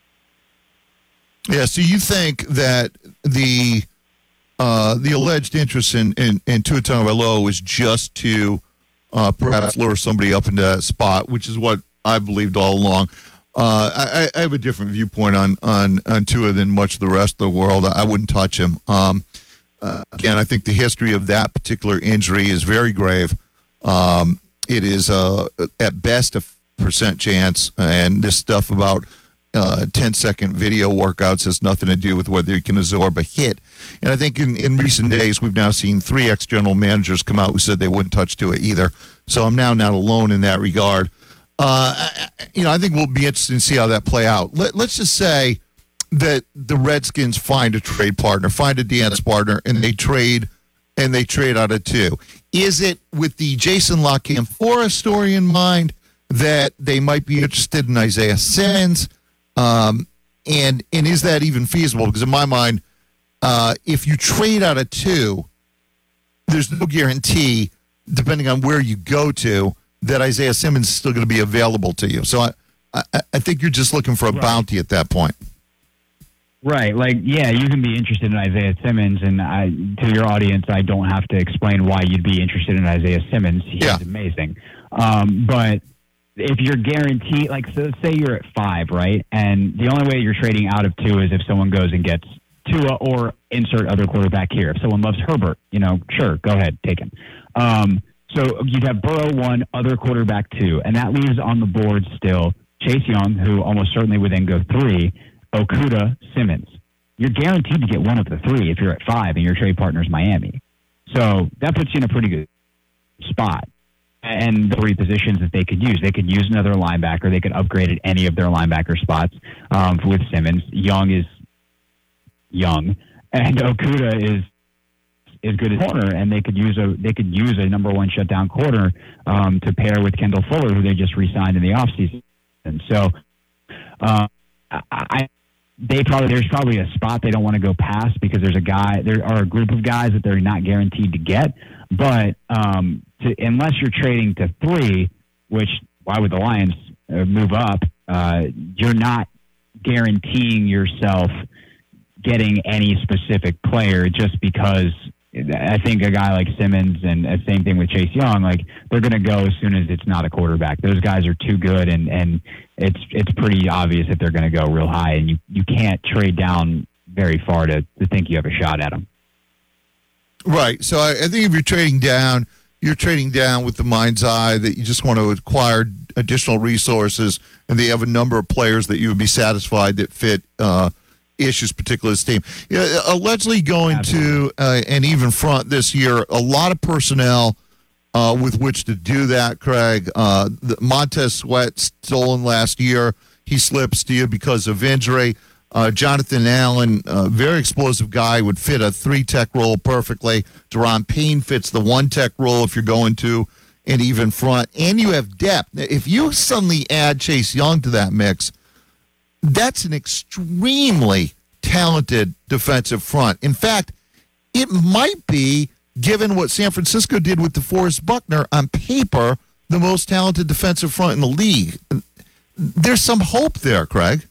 Yeah, so you think that the uh, the alleged interest in, in, in Tua Tagovailoa is just to uh, perhaps lure somebody up into that spot, which is what I believed all along. Uh, I, I have a different viewpoint on, on, on Tua than much of the rest of the world. I wouldn't touch him. Um, uh, again, I think the history of that particular injury is very grave. Um, it is, uh, at best, a percent chance, and this stuff about uh, ten-second video workouts has nothing to do with whether you can absorb a hit. And I think in, in recent days, we've now seen three ex-general managers come out who said they wouldn't touch Tua either. So I'm now not alone in that regard. Uh, you know, I think we'll be interested to see how that play out. Let, let's just say that the Redskins find a trade partner, find a dance partner, and they trade, and they trade out of two. Is it with the Jason LaCanfora story in mind that they might be interested in Isaiah Simmons? Um, and and is that even feasible? Because in my mind, uh, if you trade out of two, there's no guarantee, depending on where you go to, that Isaiah Simmons is still going to be available to you. So I, I, I think you're just looking for a right. bounty at that point. Right. Like, yeah, you can be interested in Isaiah Simmons, and I, to your audience, I don't have to explain why you'd be interested in Isaiah Simmons. He's yeah. amazing. Um, but if you're guaranteed, like, so say you're at five, right? And the only way you're trading out of two is if someone goes and gets Tua or insert other quarterback here. If someone loves Herbert, you know, sure, go ahead, take him. Um, So you'd have Burrow one, other quarterback two, and that leaves on the board still Chase Young, who almost certainly would then go three, Okudah, Simmons. You're guaranteed to get one of the three if you're at five and your trade partner's Miami. So that puts you in a pretty good spot. And the three positions that they could use. They could use another linebacker. They could upgrade at any of their linebacker spots um, with Simmons. Young is young, and Okudah is is good as corner, and they could use a they could use a number one shutdown corner um, to pair with Kendall Fuller, who they just re-signed in the offseason. And so, uh, I they probably there's probably a spot they don't want to go past because there's a guy there are a group of guys that they're not guaranteed to get. But um, to, unless you're trading to three, which why would the Lions uh, move up? Uh, you're not guaranteeing yourself getting any specific player just because. I think a guy like Simmons and uh, same thing with Chase Young, like they're going to go as soon as it's not a quarterback. Those guys are too good, and, and it's it's pretty obvious that they're going to go real high, and you, you can't trade down very far to, to think you have a shot at them. Right. So I, I think if you're trading down, you're trading down with the mind's eye that you just want to acquire additional resources, and they have a number of players that you would be satisfied that fit uh, issues, particularly this team. Yeah, allegedly going Absolutely. to uh, an even front this year, a lot of personnel uh, with which to do that, Craig. Uh, the Montez Sweat stolen last year. He slips to you because of injury. Uh, Jonathan Allen, uh, very explosive guy, would fit a three-tech role perfectly. Deron Payne fits the one-tech role if you're going to an even front. And you have depth. If you suddenly add Chase Young to that mix, that's an extremely talented defensive front. In fact, it might be, given what San Francisco did with DeForest Buckner, on paper, the most talented defensive front in the league. There's some hope there, Craig.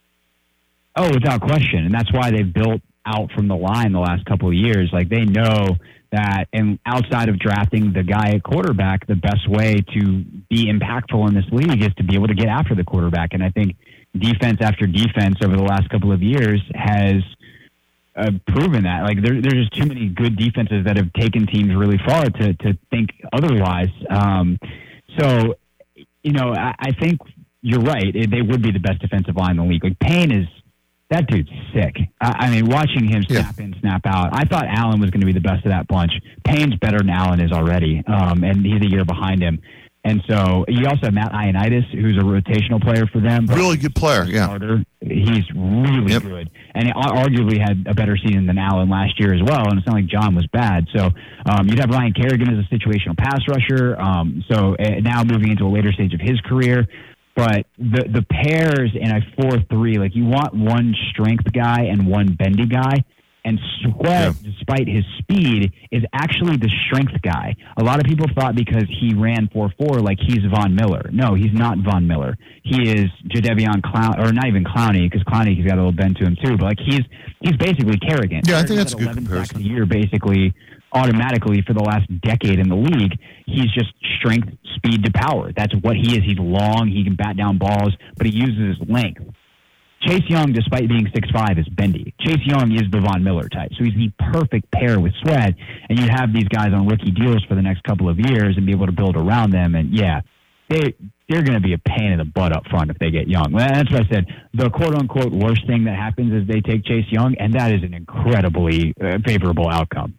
Oh, without question. And that's why they've built out from the line the last couple of years. Like, they know that, and outside of drafting the guy at quarterback, the best way to be impactful in this league is to be able to get after the quarterback. And I think defense after defense over the last couple of years has uh, proven that. Like, there, there's just too many good defenses that have taken teams really far to, to think otherwise. Um, so, you know, I, I think you're right. They would be the best defensive line in the league. Like, Payne is, that dude's sick. I, I mean, watching him snap yeah. in, snap out, I thought Allen was going to be the best of that bunch. Payne's better than Allen is already, um, and he's a year behind him. And so you also have Matt Ioannidis, who's a rotational player for them. Really good player, yeah. Starter. He's really yep. good. And he arguably had a better season than Allen last year as well, and it's not like John was bad. So um, you'd have Ryan Kerrigan as a situational pass rusher. Um, so uh, now moving into a later stage of his career. But the the pairs in a four three, like, you want one strength guy and one bendy guy. And Sweat, yeah. despite his speed, is actually the strength guy. A lot of people thought because he ran four four, like, he's Von Miller. No, he's not Von Miller. He is Jadeveon Clowney, or not even Clowney, because Clowney, he's got a little bend to him too. But, like, he's he's basically Kerrigan. Yeah, I think Kerrigan's that's a good comparison. A year, basically, automatically for the last decade in the league. He's just strength, speed to power. That's what he is. He's long. He can bat down balls, but he uses his length. Chase Young, despite being six five, is bendy. Chase Young is the Von Miller type. So he's the perfect pair with Sweat, and you have these guys on rookie deals for the next couple of years and be able to build around them. And, yeah, they, they're going to be a pain in the butt up front if they get Young. That's what I said. The quote-unquote worst thing that happens is they take Chase Young, and that is an incredibly uh, favorable outcome.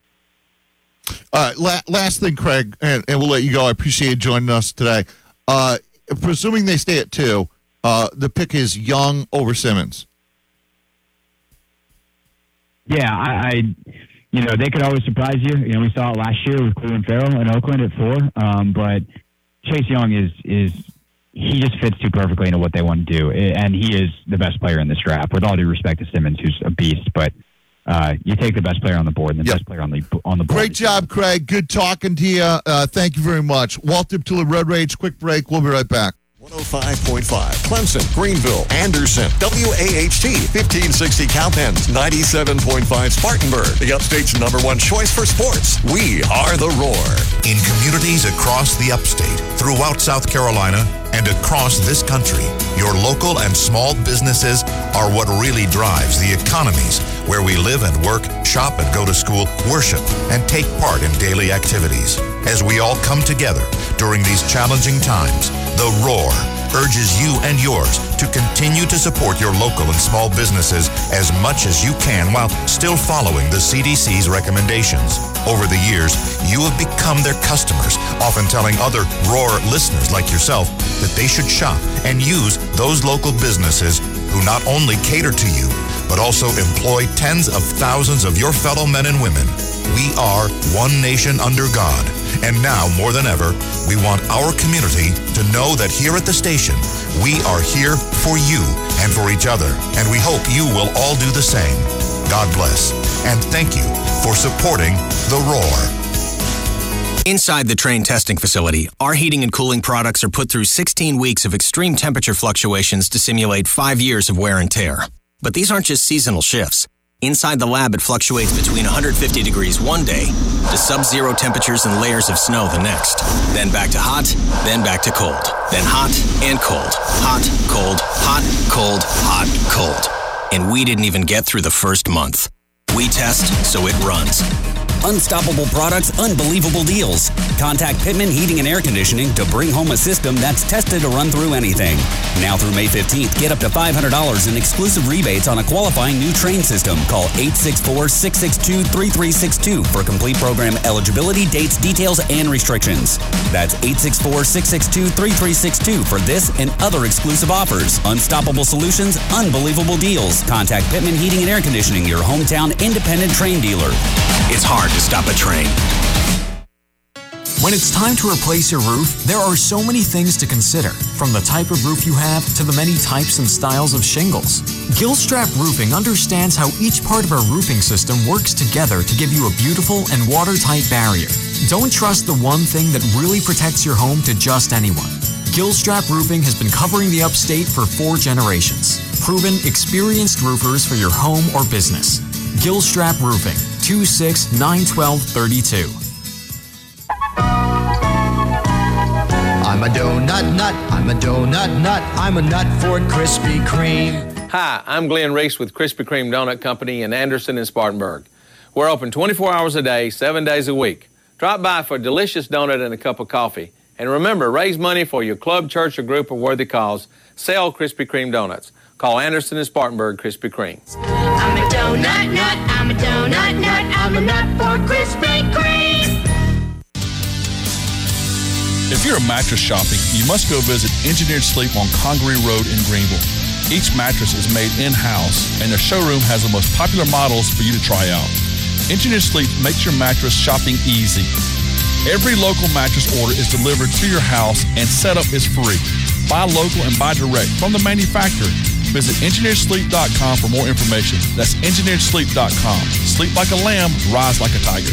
All right, la- last thing, Craig, and, and we'll let you go. I appreciate you joining us today. Uh, presuming they stay at two, Uh, the pick is Young over Simmons. Yeah, I, I, you know, they could always surprise you. You know, we saw it last year with Cleveland Farrell in Oakland at four. Um, but Chase Young is is he just fits too perfectly into what they want to do, and he is the best player in this draft. With all due respect to Simmons, who's a beast, but uh, you take the best player on the board and the yep. best player on the on the board. Great job, Craig. Good talking to you. Uh, thank you very much. Walter Tula, Red Rage. Quick break. We'll be right back. one oh five point five, Clemson, Greenville, Anderson, W A H T, fifteen sixty Cowpens, ninety-seven point five Spartanburg, the Upstate's number one choice for sports. We are the Roar. In communities across the Upstate, throughout South Carolina, and across this country, your local and small businesses are what really drives the economies where we live and work, shop and go to school, worship, and take part in daily activities. As we all come together during these challenging times, the Roar urges you and yours to continue to support your local and small businesses as much as you can while still following the C D C's recommendations. Over the years, you have become their customers, often telling other Roar listeners like yourself that they should shop and use those local businesses who not only cater to you, but also employ tens of thousands of your fellow men and women. We are one nation under God. And now, more than ever, we want our community to know that here at the station, we are here for you and for each other. And we hope you will all do the same. God bless. And thank you for supporting The Roar. Inside the Trane testing facility, our heating and cooling products are put through sixteen weeks of extreme temperature fluctuations to simulate five years of wear and tear. But these aren't just seasonal shifts. Inside the lab, it fluctuates between one hundred fifty degrees one day to sub-zero temperatures and layers of snow the next. Then back to hot, then back to cold. Then hot and cold. Hot, cold, hot, cold, hot, cold. And we didn't even get through the first month. We test so it runs. Unstoppable products, unbelievable deals. Contact Pittman Heating and Air Conditioning to bring home a system that's tested to run through anything. Now through May fifteenth, get up to five hundred dollars in exclusive rebates on a qualifying new Trane system. Call eight six four, six six two, three three six two for complete program eligibility, dates, details, and restrictions. That's eight six four, six six two, three three six two for this and other exclusive offers. Unstoppable solutions, unbelievable deals. Contact Pittman Heating and Air Conditioning, your hometown independent Trane dealer. It's hard to stop a train. When it's time to replace your roof, there are so many things to consider, from the type of roof you have to the many types and styles of shingles. Gilstrap Roofing understands how each part of our roofing system works together to give you a beautiful and watertight barrier. Don't trust the one thing that really protects your home to just anyone. Gilstrap Roofing has been covering the upstate for four generations. Proven, experienced roofers for your home or business. Gilstrap Roofing, two six nine one two three two. I'm a donut nut, I'm a donut nut, I'm a nut for Krispy Kreme. Hi, I'm Glenn Reese with Krispy Kreme Donut Company in Anderson and Spartanburg. We're open twenty-four hours a day, seven days a week. Drop by for a delicious donut and a cup of coffee. And remember, raise money for your club, church, or group or worthy cause. Sell Krispy Kreme donuts. Call Anderson and Spartanburg Krispy Kreme. I'm a donut nut, I'm a donut nut, I'm a nut for Krispy Kreme. If you're a mattress shopping, you must go visit Engineered Sleep on Congaree Road in Greenville. Each mattress is made in-house, and their showroom has the most popular models for you to try out. Engineered Sleep makes your mattress shopping easy. Every local mattress order is delivered to your house, and setup is free. Buy local and buy direct from the manufacturer. Visit engineered sleep dot com for more information. That's engineered sleep dot com. Sleep like a lamb, rise like a tiger.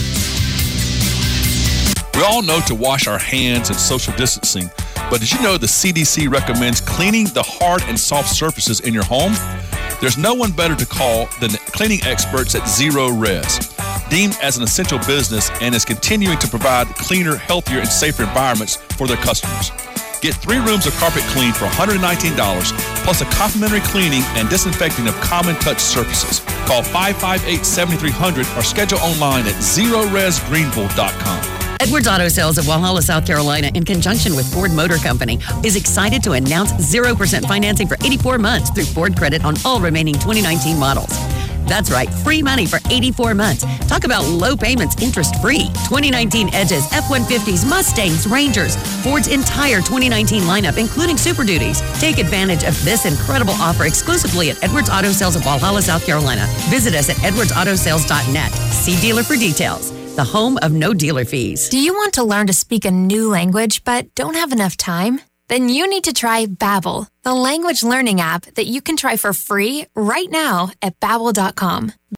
We all know to wash our hands and social distancing, but did you know the C D C recommends cleaning the hard and soft surfaces in your home? There's no one better to call than the cleaning experts at Zero Res. Deemed as an essential business and is continuing to provide cleaner, healthier, and safer environments for their customers. Get three rooms of carpet cleaned for one hundred nineteen dollars, plus a complimentary cleaning and disinfecting of common touch surfaces. Call five five eight, seven three zero zero or schedule online at zero res greenville dot com. Edwards Auto Sales of Walhalla, South Carolina, in conjunction with Ford Motor Company, is excited to announce zero percent financing for eighty-four months through Ford Credit on all remaining twenty nineteen models. That's right, free money for eighty-four months. Talk about low payments, interest-free. twenty nineteen Edges, F one fifties, Mustangs, Rangers, Ford's entire twenty nineteen lineup, including Super Duties. Take advantage of this incredible offer exclusively at Edwards Auto Sales of Walhalla, South Carolina. Visit us at edwards auto sales dot net. See dealer for details. The home of no dealer fees. Do you want to learn to speak a new language but don't have enough time? Then you need to try Babbel, the language learning app that you can try for free right now at babbel dot com.